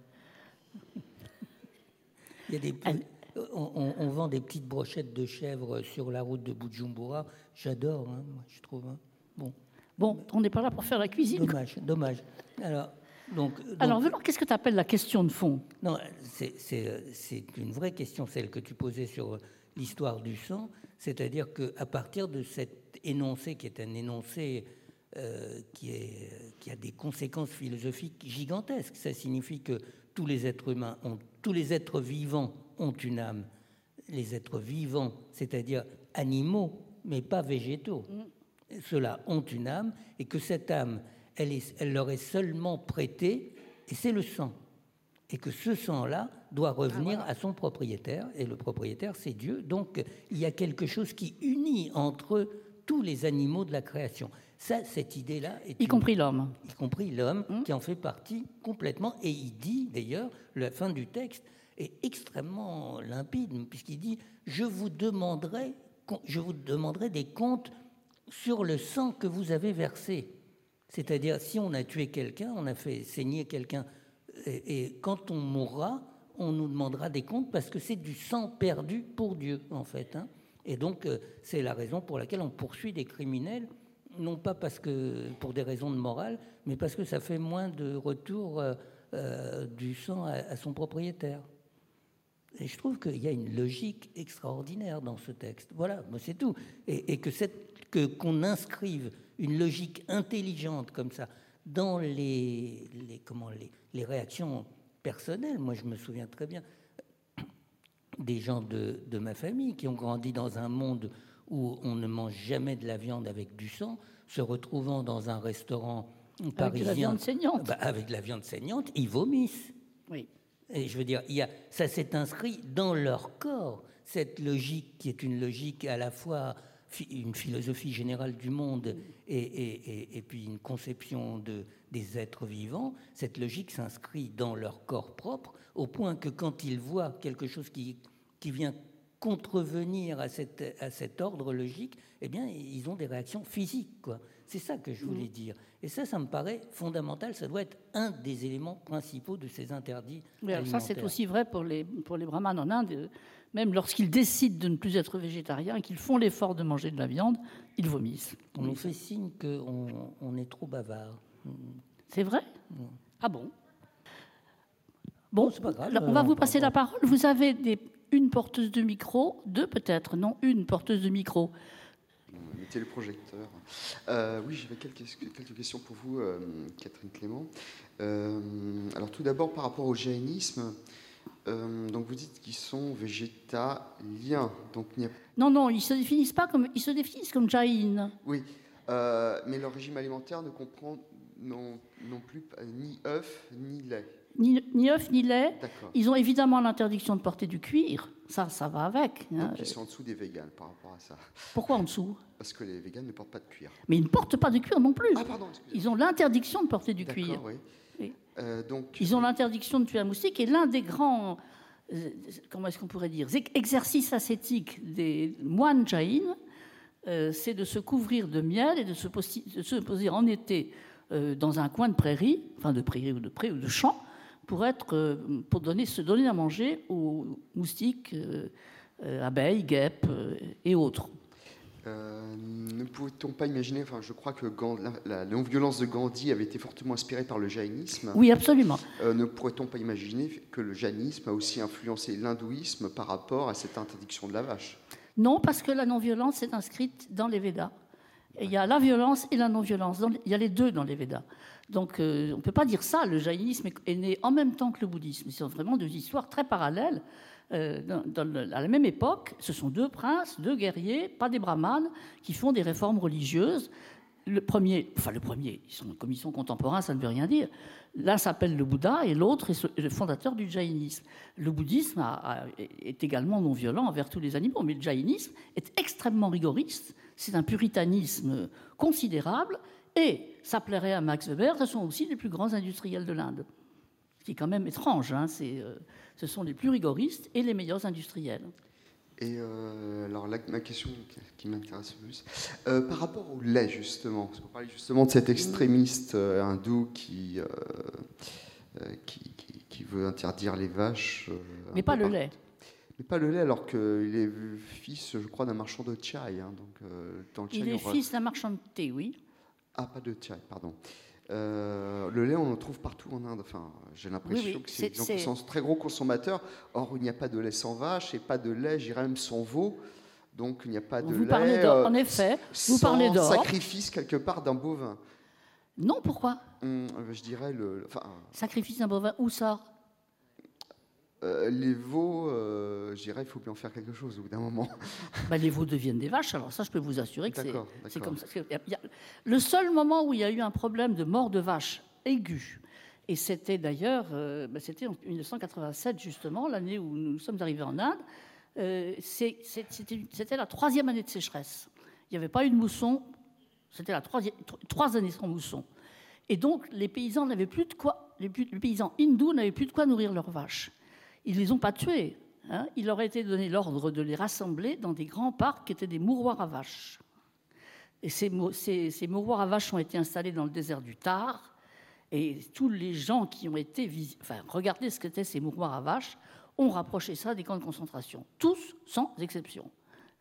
Il y a des... Elle... On, on vend des petites brochettes de chèvre sur la route de Bujumbura. J'adore, hein, moi, je trouve. Hein. Bon.
Bon, on n'est pas là pour faire la cuisine.
Dommage, dommage. Alors, donc, donc,
Alors alors qu'est-ce que tu appelles la question de fond?
Non, c'est, c'est, c'est une vraie question, celle que tu posais sur l'histoire du sang. C'est-à-dire qu'à partir de cet énoncé, qui est un énoncé euh, qui, est, qui a des conséquences philosophiques gigantesques, ça signifie que tous les êtres humains, ont, tous les êtres vivants ont une âme. Les êtres vivants, c'est-à-dire animaux, mais pas végétaux, mmh. ceux-là ont une âme, et que cette âme, elle, est, elle leur est seulement prêtée, et c'est le sang. Et que ce sang-là doit revenir ah, voilà. à son propriétaire, et le propriétaire, c'est Dieu. Donc, il y a quelque chose qui unit entre tous les animaux de la création. Ça, cette idée-là... Est
y
une...
compris l'homme.
Y compris l'homme, mmh. qui en fait partie complètement. Et il dit, d'ailleurs, la fin du texte est extrêmement limpide, puisqu'il dit « Je vous demanderai, je vous demanderai des comptes sur le sang que vous avez versé. » C'est-à-dire, si on a tué quelqu'un, on a fait saigner quelqu'un, et, et quand on mourra, on nous demandera des comptes, parce que c'est du sang perdu pour Dieu, en fait. Hein. Et donc, euh, c'est la raison pour laquelle on poursuit des criminels, non pas parce que, pour des raisons de morale, mais parce que ça fait moins de retour euh, euh, du sang à, à son propriétaire. Et je trouve qu'il y a une logique extraordinaire dans ce texte. Voilà, moi c'est tout. Et, et que cette, que, qu'on inscrive une logique intelligente comme ça dans les, les, comment, les, les réactions personnelles. Moi, je me souviens très bien des gens de, de ma famille qui ont grandi dans un monde où on ne mange jamais de la viande avec du sang, se retrouvant dans un restaurant parisien...
Avec de la viande saignante.
Bah, avec de la viande saignante, ils vomissent.
Oui.
Et je veux dire, il y a, ça s'est inscrit dans leur corps, cette logique qui est une logique à la fois une philosophie générale du monde et, et, et, et puis une conception de, des êtres vivants. Cette logique s'inscrit dans leur corps propre, au point que quand ils voient quelque chose qui, qui vient contrevenir à, cette, à cet ordre logique, eh bien, ils ont des réactions physiques, quoi. C'est ça que je voulais dire. Et ça, ça me paraît fondamental. Ça doit être un des éléments principaux de ces interdits
oui, alors
alimentaires.
Ça, c'est aussi vrai pour les, pour les brahmanes en Inde. Même lorsqu'ils décident de ne plus être végétariens, qu'ils font l'effort de manger de la viande, ils vomissent.
On nous fait signe qu'on on est trop bavard.
C'est vrai ?
Mm.
Ah bon ? Bon,
c'est pas grave,
alors on va
euh,
vous passer
on-
la parole. Vous avez des, une porteuse de micro, deux peut-être, non, une porteuse de micro.
Mettez le projecteur. Euh, oui, j'avais quelques, quelques questions pour vous, euh, Catherine Clément. Euh, alors tout d'abord, par rapport au jaïnisme, euh, donc vous dites qu'ils sont végétaliens. Donc il n'y a...
Non, non, ils se définissent pas comme, ils se définissent comme jaïnes.
Oui, euh, mais leur régime alimentaire ne comprend non, non plus ni œufs ni lait.
Ni, ni œufs, ni lait.
D'accord.
Ils ont évidemment l'interdiction de porter du cuir. Ça, ça va avec. Hein.
Donc ils sont en dessous des véganes par rapport à ça.
Pourquoi en dessous ?
Parce que les véganes ne portent pas de cuir.
Mais ils ne portent pas de cuir non plus.
Ah pardon, excusez-moi.
Ils ont l'interdiction de porter du
D'accord,
cuir.
oui.
Oui.
Euh, donc,
Ils ont l'interdiction de tuer un moustique et l'un des grands, euh, comment est-ce qu'on pourrait dire, exercices ascétiques des moines jaïnes, euh, c'est de se couvrir de miel et de se, posi- de se poser en été euh, dans un coin de prairie, enfin de prairie ou de pré ou de champ, pour, être, euh, pour donner, se donner à manger aux moustiques, euh, euh, abeilles, guêpes euh, et autres.
Euh, ne pouvait-on pas imaginer, enfin je crois que Gandhi, la, la non-violence de Gandhi avait été fortement inspirée par le jaïnisme.
Oui, absolument.
Euh, ne pourrait-on pas imaginer que le jaïnisme a aussi influencé l'hindouisme par rapport à cette interdiction de la vache?
Non, parce que la non-violence est inscrite dans les Védas. Et il y a la violence et la non-violence. Dans les- Il y a les deux dans les Védas. Donc euh, on ne peut pas dire ça. Le jaïnisme est- est né en même temps que le bouddhisme. Ce sont vraiment deux histoires très parallèles. Euh, dans- dans le- à la même époque, ce sont deux princes, deux guerriers, pas des brahmanes, qui font des réformes religieuses. Le premier, enfin le premier, ils sont, comme ils sont contemporains, ça ne veut rien dire. L'un s'appelle le Bouddha et l'autre est le fondateur du jaïnisme. Le bouddhisme a- a- est également non violent envers tous les animaux, mais le jaïnisme est extrêmement rigoriste. C'est un puritanisme considérable et ça plairait à Max Weber. Ce sont aussi les plus grands industriels de l'Inde. Ce qui est quand même étrange. Hein, c'est, euh, ce sont les plus rigoristes et les meilleurs industriels.
Et euh, alors là, ma question qui, qui m'intéresse le plus, euh, par rapport au lait justement, parce qu'on parlait justement de cet extrémiste euh, hindou qui, euh, euh, qui, qui, qui veut interdire les vaches. euh,
Mais
un
pas
peu
le
partout.
lait.
Mais pas le lait, alors qu'il est fils, je crois, d'un marchand de chai. Hein, donc, euh, dans le chai,
Il est
on voit-
fils d'un marchand de thé, oui.
Ah, pas de chai, pardon. Euh, le lait, on le trouve partout en Inde. Enfin, j'ai l'impression
Oui, oui,
que c'est,
c'est- c'est-
ils sont très gros consommateurs. Or, il n'y a pas de lait sans vache et pas de lait, j'irais même sans veau. Donc, il n'y a pas de
Vous
lait.
parlez d'or,
euh,
en effet. Vous
sans
parlez d'or.
sacrifice quelque part d'un bovin.
Non, pourquoi ?
Hum, je dirais le. Enfin,
Sacrifice d'un bovin, où ça ?
euh, les veaux, euh, je dirais, il faut bien en faire quelque chose au bout d'un moment.
Ben, les veaux deviennent des vaches, alors ça, je peux vous assurer que c'est,
D'accord,
c'est
d'accord.
comme ça. Il y a- il y a- le seul moment où il y a eu un problème de mort de vache aigu, et c'était d'ailleurs, euh, ben, c'était en mille neuf cent quatre-vingt-sept, justement, l'année où nous sommes arrivés en Inde, euh, c'est- c'est- c'était, c'était la troisième année de sécheresse. Il n'y avait pas eu de mousson, c'était la troisième, tro- trois années sans mousson. Et donc, les paysans n'avaient plus de quoi, les, pu- les paysans hindous n'avaient plus de quoi nourrir leurs vaches. Ils ne les ont pas tués. Hein. Il leur a été donné l'ordre de les rassembler dans des grands parcs qui étaient des mouroirs à vaches. Et ces, mou- ces, ces mouroirs à vaches ont été installés dans le désert du Thar. Et tous les gens qui ont été visi- enfin, regarder ce qu'étaient ces mouroirs à vaches ont rapproché ça des camps de concentration. Tous, sans exception.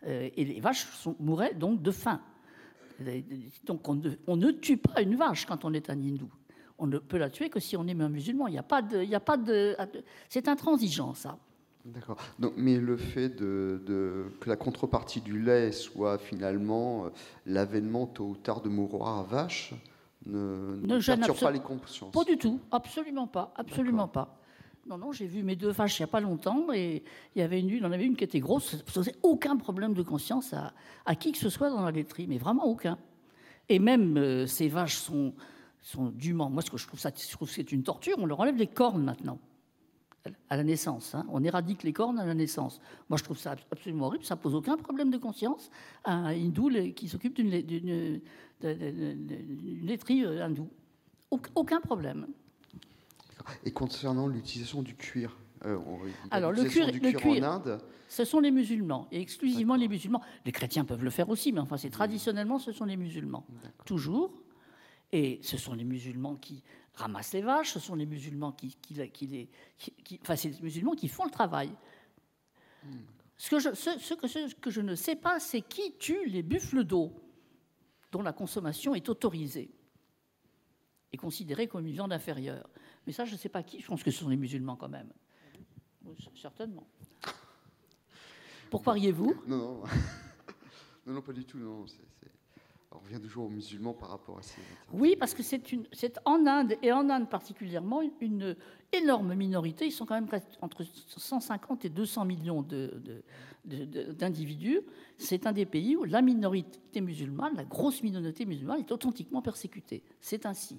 Euh, et les vaches sont, mouraient donc de faim. Donc on ne, on ne tue pas une vache quand on est un hindou. On ne peut la tuer que si on est un musulman. Il n'y a pas de, il y a pas de, c'est intransigeant, ça.
D'accord. Donc, mais le fait de, de, que la contrepartie du lait soit finalement euh, l'avènement tôt ou tard de mouroirs à vache ne, ne, ne perturbe pas les consciences.
Pas du tout, absolument pas, absolument D'accord. pas. Non, non, j'ai vu mes deux vaches il n'y a pas longtemps et il y avait une, il en avait une qui était grosse. Ça ne faisait aucun problème de conscience à, à qui que ce soit dans la laiterie, mais vraiment aucun. Et même euh, ces vaches sont, sont dûment. Moi, ce que je trouve, ça, je trouve que c'est une torture. On leur enlève les cornes maintenant à la naissance. Hein. On éradique les cornes à la naissance. Moi, je trouve ça absolument horrible. Ça ne pose aucun problème de conscience à un hindou qui s'occupe d'une, d'une, d'une laiterie hindoue. Aucun problème.
Et concernant l'utilisation du cuir, euh, on,
alors le cuir,
du
cuir, le cuir
en Inde,
ce sont les musulmans, et exclusivement D'accord. les musulmans. Les chrétiens peuvent le faire aussi, mais enfin, c'est traditionnellement, ce sont les musulmans. D'accord. Toujours. Et ce sont les musulmans qui ramassent les vaches, ce sont les musulmans qui, qui, qui les, qui, qui, enfin, c'est les musulmans qui font le travail. Mmh. Ce, que je, ce, ce, que, ce que je ne sais pas, c'est qui tue les buffles d'eau dont la consommation est autorisée et considérée comme une viande inférieure. Mais ça, je ne sais pas qui. Je pense que ce sont les musulmans quand même. Certainement. Pourquoi riez-vous ?
Non, non. non, non, pas du tout. Non. C'est, c'est... On revient toujours aux musulmans par rapport à ces...
Oui, parce que c'est, une, c'est en Inde, et en Inde particulièrement, une énorme minorité. Ils sont quand même entre cent cinquante et deux cents millions de, de, de, d'individus. C'est un des pays où la minorité musulmane, la grosse minorité musulmane, est authentiquement persécutée. C'est ainsi.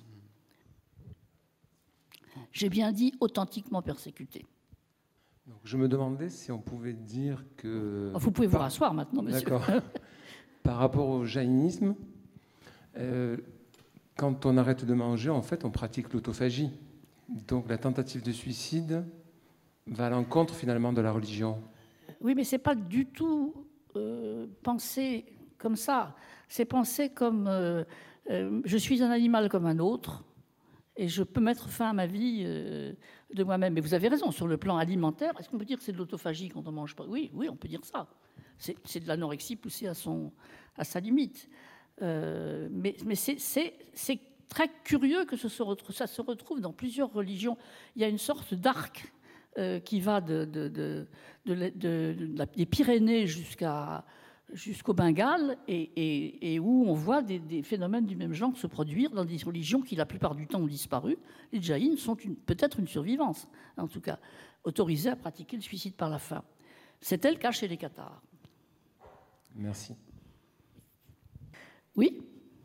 J'ai bien dit authentiquement persécutée.
Donc, je me demandais si on pouvait dire que...
Vous pouvez vous rasseoir maintenant, monsieur.
D'accord. Par rapport au jaïnisme, euh, quand on arrête de manger, en fait, on pratique l'autophagie. Donc la tentative de suicide va à l'encontre finalement de la religion.
Oui, mais ce n'est pas du tout euh, pensé comme ça. C'est pensé comme euh, euh, je suis un animal comme un autre et je peux mettre fin à ma vie euh, de moi-même. Mais vous avez raison, sur le plan alimentaire, est-ce qu'on peut dire que c'est de l'autophagie quand on ne mange pas ? Oui, oui, on peut dire ça. C'est, c'est de l'anorexie poussée à, son, à sa limite. Euh, mais mais c'est, c'est, c'est très curieux que ce se retrouve, ça se retrouve dans plusieurs religions. Il y a une sorte d'arc euh, qui va de, de, de, de, de, de la, des Pyrénées jusqu'à, jusqu'au Bengale et, et, et où on voit des, des phénomènes du même genre se produire dans des religions qui, la plupart du temps, ont disparu. Les jaïns sont une, peut-être une survivance, en tout cas, autorisées à pratiquer le suicide par la faim. C'était le cas chez les Cathares.
Merci.
Oui ?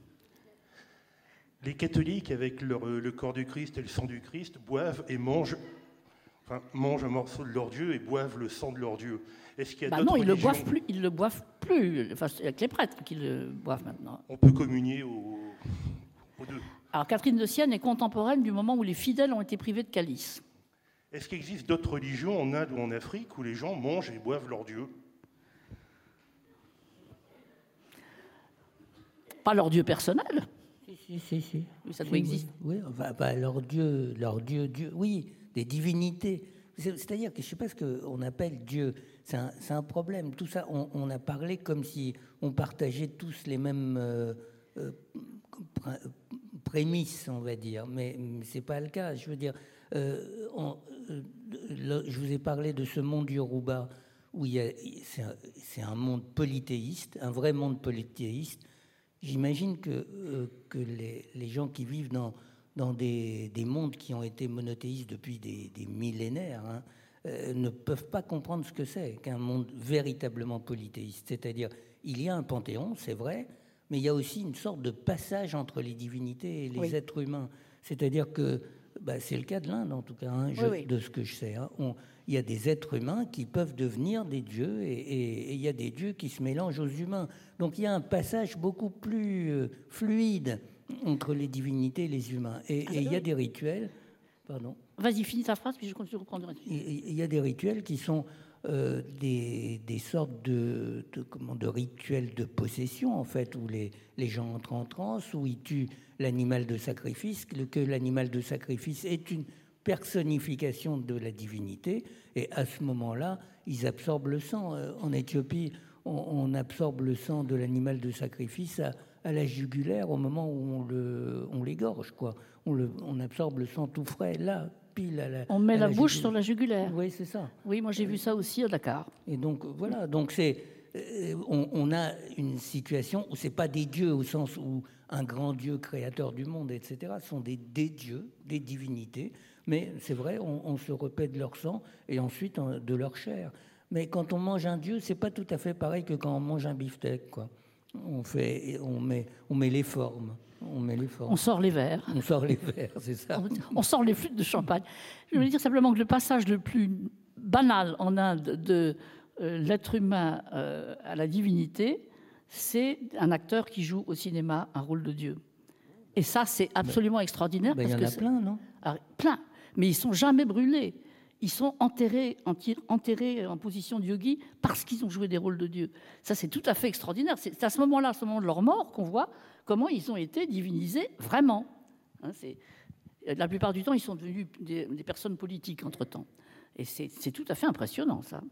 Les catholiques, avec leur, le corps du Christ et le sang du Christ, boivent et mangent, enfin, mangent un morceau de leur Dieu et boivent le sang de leur Dieu. Est-ce qu'il y a
bah
d'autres
non, ils ne le
religions...
boivent plus. Ils le boivent plus. Enfin, c'est avec les prêtres qui le boivent maintenant.
On peut communier aux, aux deux.
Alors, Catherine de Sienne est contemporaine du moment où les fidèles ont été privés de calice.
Est-ce qu'il existe d'autres religions en Inde ou en Afrique où les gens mangent et boivent leur Dieu ?
Pas leur Dieu personnel. Si, si, si. si.
Oui, ça doit
si,
exister.
Oui, oui, enfin, bah, leur Dieu, leur Dieu, Dieu, oui, des divinités. C'est-à-dire que je ne sais pas ce qu'on appelle Dieu. C'est un, c'est un problème. Tout ça, on, on a parlé comme si on partageait tous les mêmes euh, euh, prémices, on va dire. Mais ce n'est pas le cas. Je veux dire, euh, on, euh, le, je vous ai parlé de ce monde Yoruba où il y a, c'est, un, c'est un monde polythéiste, un vrai monde polythéiste. J'imagine que, euh, que les, les gens qui vivent dans, dans des, des mondes qui ont été monothéistes depuis des, des millénaires hein, euh, ne peuvent pas comprendre ce que c'est qu'un monde véritablement polythéiste. C'est-à-dire, il y a un panthéon, c'est vrai, mais il y a aussi une sorte de passage entre les divinités et les oui. êtres humains. C'est-à-dire que, bah, c'est le cas de l'Inde en tout cas, hein, je, oui, oui. de ce que je sais. Hein, on, il y a des êtres humains qui peuvent devenir des dieux et, et, et il y a des dieux qui se mélangent aux humains. Donc il y a un passage beaucoup plus euh, fluide entre les divinités et les humains. Et, et il y a des rituels... Pardon.
Vas-y, finis ta phrase, puis je continue à reprendre.
Il y a des rituels qui sont euh, des, des sortes de, de, comment, de rituels de possession, en fait, où les, les gens entrent en transe, où ils tuent l'animal de sacrifice, que, que l'animal de sacrifice est une personnification de la divinité, et à ce moment-là, ils absorbent le sang. En Éthiopie, on, on absorbe le sang de l'animal de sacrifice à, à la jugulaire au moment où on, le, on l'égorge, quoi. On, le, on absorbe le sang tout frais, là, pile à la
On met
à
la,
la
bouche
jugulaire.
sur la jugulaire.
Oui, c'est ça.
Oui, moi j'ai vu ça aussi à Dakar.
Et donc, voilà, donc c'est, euh, on, on a une situation où ce n'est pas des dieux au sens où un grand dieu créateur du monde, et cetera, ce sont des, des dieux, des divinités, mais c'est vrai, on, on se repaît de leur sang et ensuite on- de leur chair. Mais quand on mange un dieu, c'est pas tout à fait pareil que quand on mange un beefsteak, quoi. On, fait, on, met, on met les formes. On met les formes.
On sort les verres.
On sort les verres, c'est ça.
On, on sort les flûtes de champagne. Je veux dire simplement que le passage le plus banal en Inde de euh, l'être humain euh, à la divinité, c'est un acteur qui joue au cinéma un rôle de Dieu. Et ça, c'est absolument extraordinaire.
Ben, il y
parce
en
que
a
c'est-
plein, non?
Ah, plein. Mais ils sont jamais brûlés. Ils sont enterrés, enti- enterrés en position de yogi parce qu'ils ont joué des rôles de Dieu. Ça, c'est tout à fait extraordinaire. C'est c'est à ce moment-là, à ce moment de leur mort, qu'on voit comment ils ont été divinisés vraiment. Hein, c'est- la plupart du temps, ils sont devenus des, des personnes politiques entre-temps. Et c'est c'est tout à fait impressionnant, ça.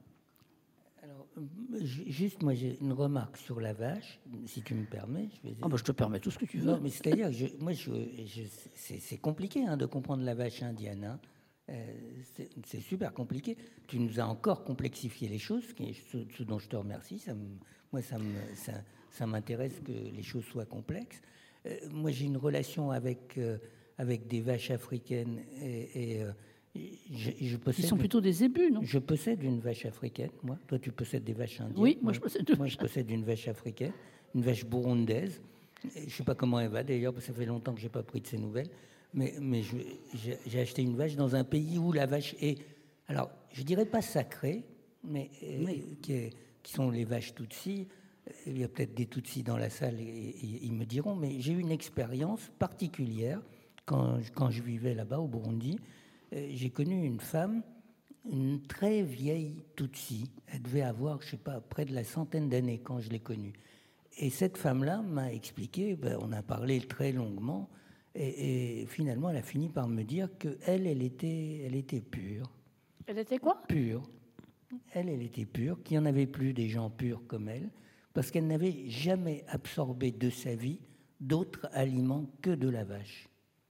Alors, euh, ju- juste, moi, j'ai une remarque sur la vache, si tu me permets. Je vais...
Ah, bah, je te permets tout ce que tu veux.
Non, mais c'est-à-dire que je, moi, je, je- c'est, c'est compliqué hein, de comprendre la vache indienne. Hein. Euh, c'est, c'est super compliqué. Tu nous as encore complexifié les choses, ce, qui est- ce- ce dont je te remercie. Ça me- moi, ça, me, ça, ça m'intéresse que les choses soient complexes. Euh, moi, j'ai une relation avec, euh, avec des vaches africaines et, et, euh, je, je
Ils
possède
sont plutôt des ébus, non?
je possède une vache africaine, moi. Toi, tu possèdes des vaches indiennes.
Oui, moi, je possède deux
Moi,
vaches.
je possède une vache africaine, une vache burundaise. Et je ne sais pas comment elle va, d'ailleurs, parce que ça fait longtemps que je n'ai pas pris de ses nouvelles. Mais, mais je- j'ai j'ai acheté une vache dans un pays où la vache est, alors, je dirais pas sacrée, mais euh, qui, est- qui sont les vaches Tutsi. Il y a peut-être des Tutsis dans la salle, et, et ils me diront, mais j'ai eu une expérience particulière quand, je- quand je vivais là-bas, au Burundi. Euh, J'ai connu une femme, une très vieille Tutsi. Elle devait avoir, je sais pas, près de la centaine d'années quand je l'ai connue. Et cette femme-là m'a expliqué, ben, on a parlé très longuement, et, et finalement, elle a fini par me dire qu'elle, elle était, elle était pure.
Elle était quoi?
Pure. Elle, elle était pure, qu'il n'y en avait plus des gens purs comme elle, parce qu'elle n'avait jamais absorbé de sa vie d'autres aliments que de la vache.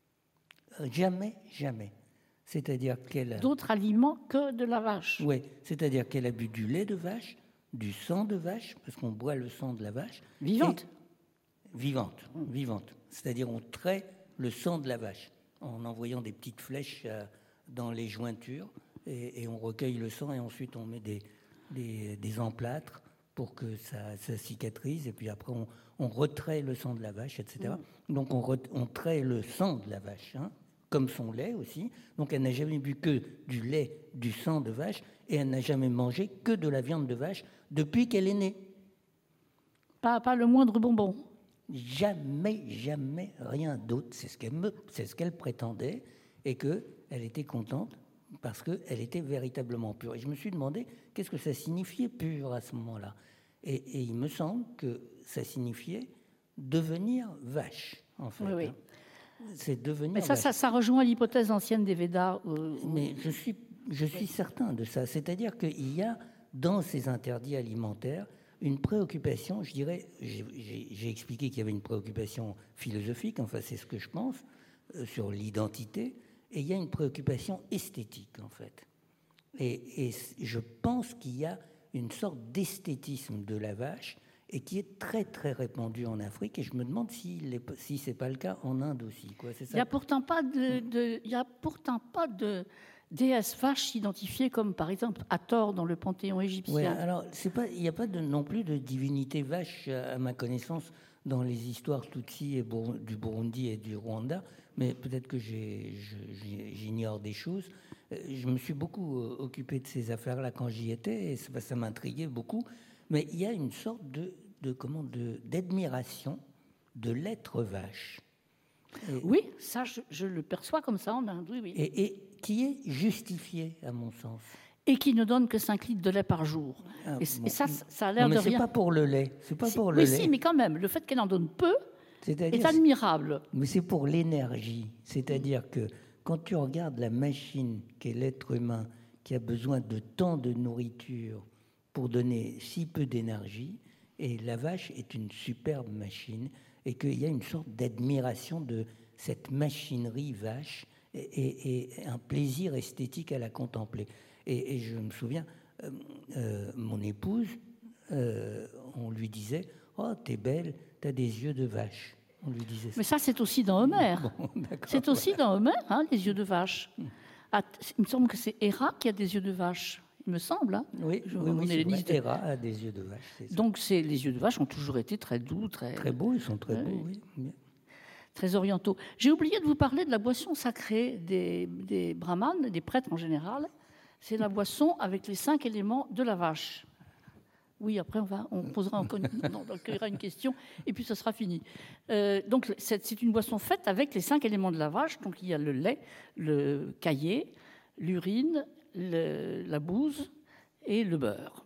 Euh, Jamais, jamais. C'est-à-dire qu'elle a...
D'autres aliments que de la vache.
Oui, c'est-à-dire qu'elle a bu du lait de vache, du sang de vache, parce qu'on boit le sang de la vache.
Vivante.
et- Vivante, vivante. C'est-à-dire on trait le sang de la vache en envoyant des petites flèches euh, dans les jointures et, et on recueille le sang et ensuite on met des, des, des emplâtres pour que ça, ça cicatrise et puis après on, on retrait le sang de la vache, et cetera. Donc on, re- on trait le sang de la vache, hein, comme son lait aussi. Donc elle n'a jamais bu que du lait, du sang de vache, et elle n'a jamais mangé que de la viande de vache depuis qu'elle est née.
Pas, pas le moindre bonbon.
Jamais, jamais rien d'autre. C'est ce qu'elle me, c'est ce qu'elle prétendait, et que elle était contente parce qu'elle était véritablement pure. Et je me suis demandé qu'est-ce que ça signifiait pure à ce moment-là. Et, et il me semble que ça signifiait devenir vache, en fait.
Oui, oui.
hein. C'est devenir
Mais ça,
vache.
ça, ça rejoint l'hypothèse ancienne des Védas. euh, où-
Mais je suis, je suis certain de ça. C'est-à-dire qu'il y a dans ces interdits alimentaires une préoccupation, je dirais, j'ai- j'ai j'ai expliqué qu'il y avait une préoccupation philosophique, enfin c'est ce que je pense, euh, sur l'identité, et il y a une préoccupation esthétique en fait. Et, et c- je pense qu'il y a une sorte d'esthétisme de la vache et qui est très très répandu en Afrique, et je me demande s'il est, si c'est pas le cas en Inde aussi. Quoi. C'est
Il
ça.
n'y a pourtant pas de, de- il y a pourtant pas de déesse vache identifiée comme, par exemple, Hathor dans le panthéon
Ouais,
égyptien.
alors c'est pas, il n'y a pas de, non plus de divinité vache à ma connaissance dans les histoires Tutsi et Bur- du Burundi et du Rwanda, mais peut-être que j'ai- je- j'ai- j'ignore des choses. Euh, Je me suis beaucoup euh, occupé de ces affaires-là quand j'y étais, et ça, ça m'intriguait beaucoup. Mais il y a une sorte de, de comment, de, d'admiration de l'être vache. Et-
Oui, ça, je, je le perçois comme ça en Inde, oui, oui.
Et, et qui est justifié, à mon sens.
Et qui ne donne que cinq litres de lait par jour.
Ah,
et, c-
bon.
et ça, ça a
Non,
l'air
mais
de
c'est
rien.
pas pour le lait. C'est pas
Si-
pour le
oui,
lait.
si, mais quand même, le fait qu'elle en donne peu est
C'est-à-dire,
admirable.
mais c'est pour l'énergie. C'est-à-dire que quand tu regardes la machine qu'est l'être humain, qui a besoin de tant de nourriture pour donner si peu d'énergie. Et la vache est une superbe machine et qu'il y a une sorte d'admiration de cette machinerie vache et, et, et un plaisir esthétique à la contempler. Et, et je me souviens, euh, euh, mon épouse, euh, on lui disait « Oh, t'es belle, t'as des yeux de vache ». On lui disait ça.
Mais ça, c'est aussi dans Homère. Bon, c'est aussi dans Homère, hein, les yeux de vache. Ah, il me semble que c'est Héra qui a des yeux de vache. Il me semble. Hein.
Oui, je, oui, oui c'est vrai, de... Héra a des yeux de vache. C'est
Donc, c'est, les yeux de vache ont toujours été très doux, très...
Très beaux, ils sont très euh, beaux, oui.
Très orientaux. J'ai oublié de vous parler de la boisson sacrée des, des brahmanes, des prêtres en général. C'est la boisson avec les cinq éléments de la vache. Oui, après, on, va, on posera encore une, on accueillera une question, et puis ce sera fini. Euh, donc, c'est, c'est une boisson faite avec les cinq éléments de la vache. Donc, il y a le lait, le caillé, l'urine, le, la bouse et le beurre.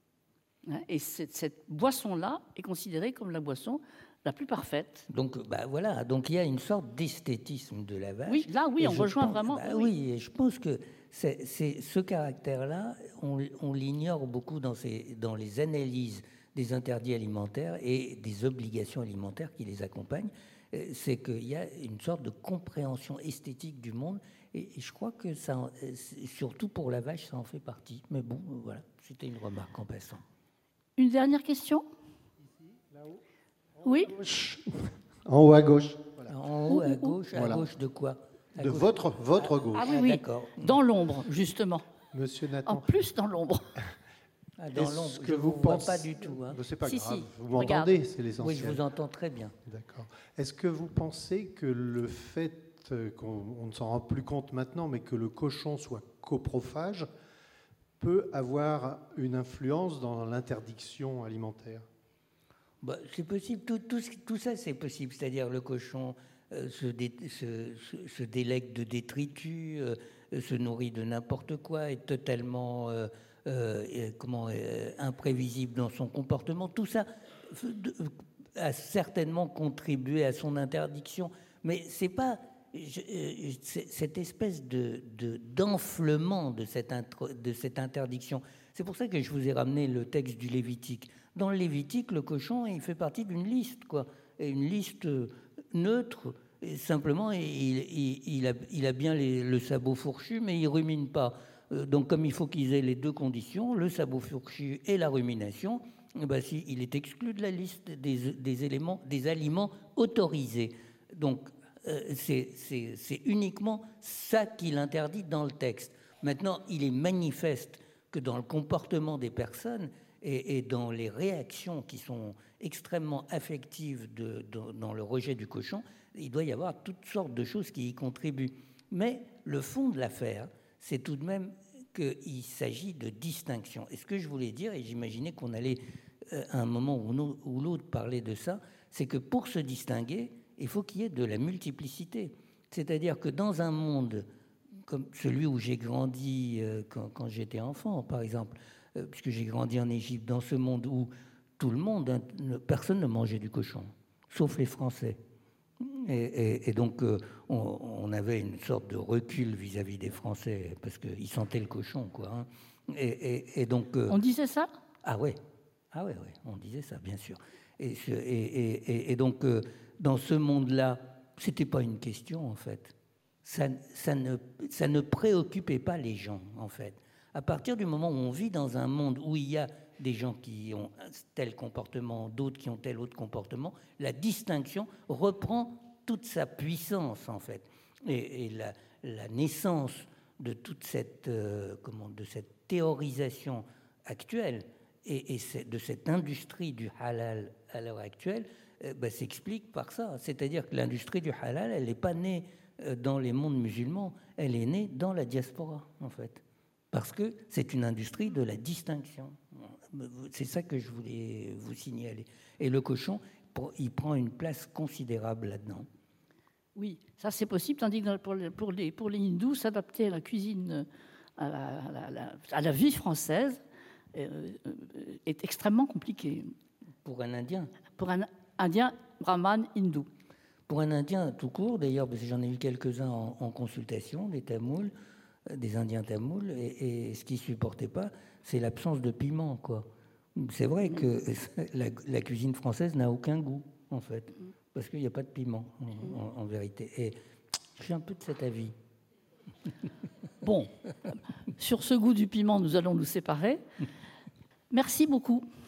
Et cette, cette boisson-là est considérée comme la boisson la plus parfaite.
Donc, bah, voilà. Donc, il y a une sorte d'esthétisme de la vache.
Oui, là, oui,
et
on rejoint
pense,
vraiment.
Bah, oui. oui, et je pense que c'est, c'est ce caractère-là, on, on l'ignore beaucoup dans, ces, dans les analyses des interdits alimentaires et des obligations alimentaires qui les accompagnent. C'est qu'il y a une sorte de compréhension esthétique du monde. Et je crois que ça, surtout pour la vache, ça en fait partie. Mais bon, voilà, c'était une remarque en passant.
Une dernière question ?
Ici, là-haut.
Oui.
En haut à gauche.
Voilà. En haut à gauche, à
voilà.
gauche de quoi ? À
De
gauche.
votre, votre gauche.
Ah oui, oui.
D'accord.
Dans l'ombre, justement.
Monsieur Nathan.
En plus, dans l'ombre.
Ah, dans
Est-ce
l'ombre,
que
je ne
vous
vous
pensez...
vois pas du tout. Hein.
C'est pas
si,
grave,
si.
vous
Regarde.
m'entendez, c'est l'essentiel.
Oui, je vous entends très bien.
D'accord. Est-ce que vous pensez que le fait qu'on on ne s'en rend plus compte maintenant, mais que le cochon soit coprophage, peut avoir une influence dans l'interdiction alimentaire ?
Bah, c'est possible, tout, tout, tout ça c'est possible, c'est-à-dire le cochon euh, se, dé, se, se, se délecte de détritus, euh, se nourrit de n'importe quoi, est totalement euh, euh, comment, euh, imprévisible dans son comportement. Tout ça de, a certainement contribué à son interdiction, mais c'est pas je, c'est, cette espèce de, de, d'enflement de cette, intro, de cette interdiction. C'est pour ça que je vous ai ramené le texte du Lévitique. Dans le Lévitique, le cochon, il fait partie d'une liste, quoi, et une liste neutre. Et simplement, il, il, il, a, il a bien les, le sabot fourchu, mais il rumine pas. Donc, comme il faut qu'ils aient les deux conditions, le sabot fourchu et la rumination, eh ben, si, il est exclu de la liste des, des éléments, des aliments autorisés. Donc, euh, c'est, c'est, c'est uniquement ça qu'il interdit dans le texte. Maintenant, il est manifeste que dans le comportement des personnes et, et dans les réactions qui sont extrêmement affectives de, de, dans le rejet du cochon, il doit y avoir toutes sortes de choses qui y contribuent. Mais le fond de l'affaire, c'est tout de même qu'il s'agit de distinction. Et ce que je voulais dire, et j'imaginais qu'on allait euh, à un moment ou l'autre parler de ça, c'est que pour se distinguer, il faut qu'il y ait de la multiplicité. C'est-à-dire que dans un monde comme celui où j'ai grandi euh, quand, quand j'étais enfant, par exemple, euh, puisque j'ai grandi en Égypte, dans ce monde où tout le monde, hein, personne ne mangeait du cochon, sauf les Français. Et, et, et donc, euh, on, on avait une sorte de recul vis-à-vis des Français, parce qu'ils sentaient le cochon, quoi. Hein. Et, et, et donc, euh,
on disait ça ?
Ah ouais, ah ouais, ouais, on disait ça, bien sûr. Et, et, et, et donc, euh, dans ce monde-là, c'était pas une question, en fait. Ça, ça, ne, ça ne préoccupait pas les gens, en fait. À partir du moment où on vit dans un monde où il y a des gens qui ont tel comportement, d'autres qui ont tel autre comportement, la distinction reprend toute sa puissance, en fait. Et, et la, la naissance de toute cette, euh, comment, de cette théorisation actuelle et, et de cette industrie du halal à l'heure actuelle euh, bah, s'explique par ça. C'est-à-dire que l'industrie du halal, elle n'est pas née dans les mondes musulmans, elle est née dans la diaspora, en fait. Parce que c'est une industrie de la distinction. C'est ça que je voulais vous signaler. Et le cochon, il prend une place considérable là-dedans.
Oui, ça c'est possible, tandis que pour les, pour les, pour les hindous, s'adapter à la cuisine, à la, à la, à la vie française, euh, est extrêmement compliqué.
Pour un Indien ?
Pour un Indien, brahmane, hindou.
Pour un Indien tout court, d'ailleurs, parce que j'en ai eu quelques-uns en, en consultation, les Tamouls, des Indiens tamouls, et, et ce qu'ils ne supportaient pas, c'est l'absence de piment, quoi. C'est vrai que la, la cuisine française n'a aucun goût, en fait, parce qu'il n'y a pas de piment, en, en, en vérité. Et je suis un peu de cet avis.
Bon, sur ce goût du piment, nous allons nous séparer. Merci beaucoup.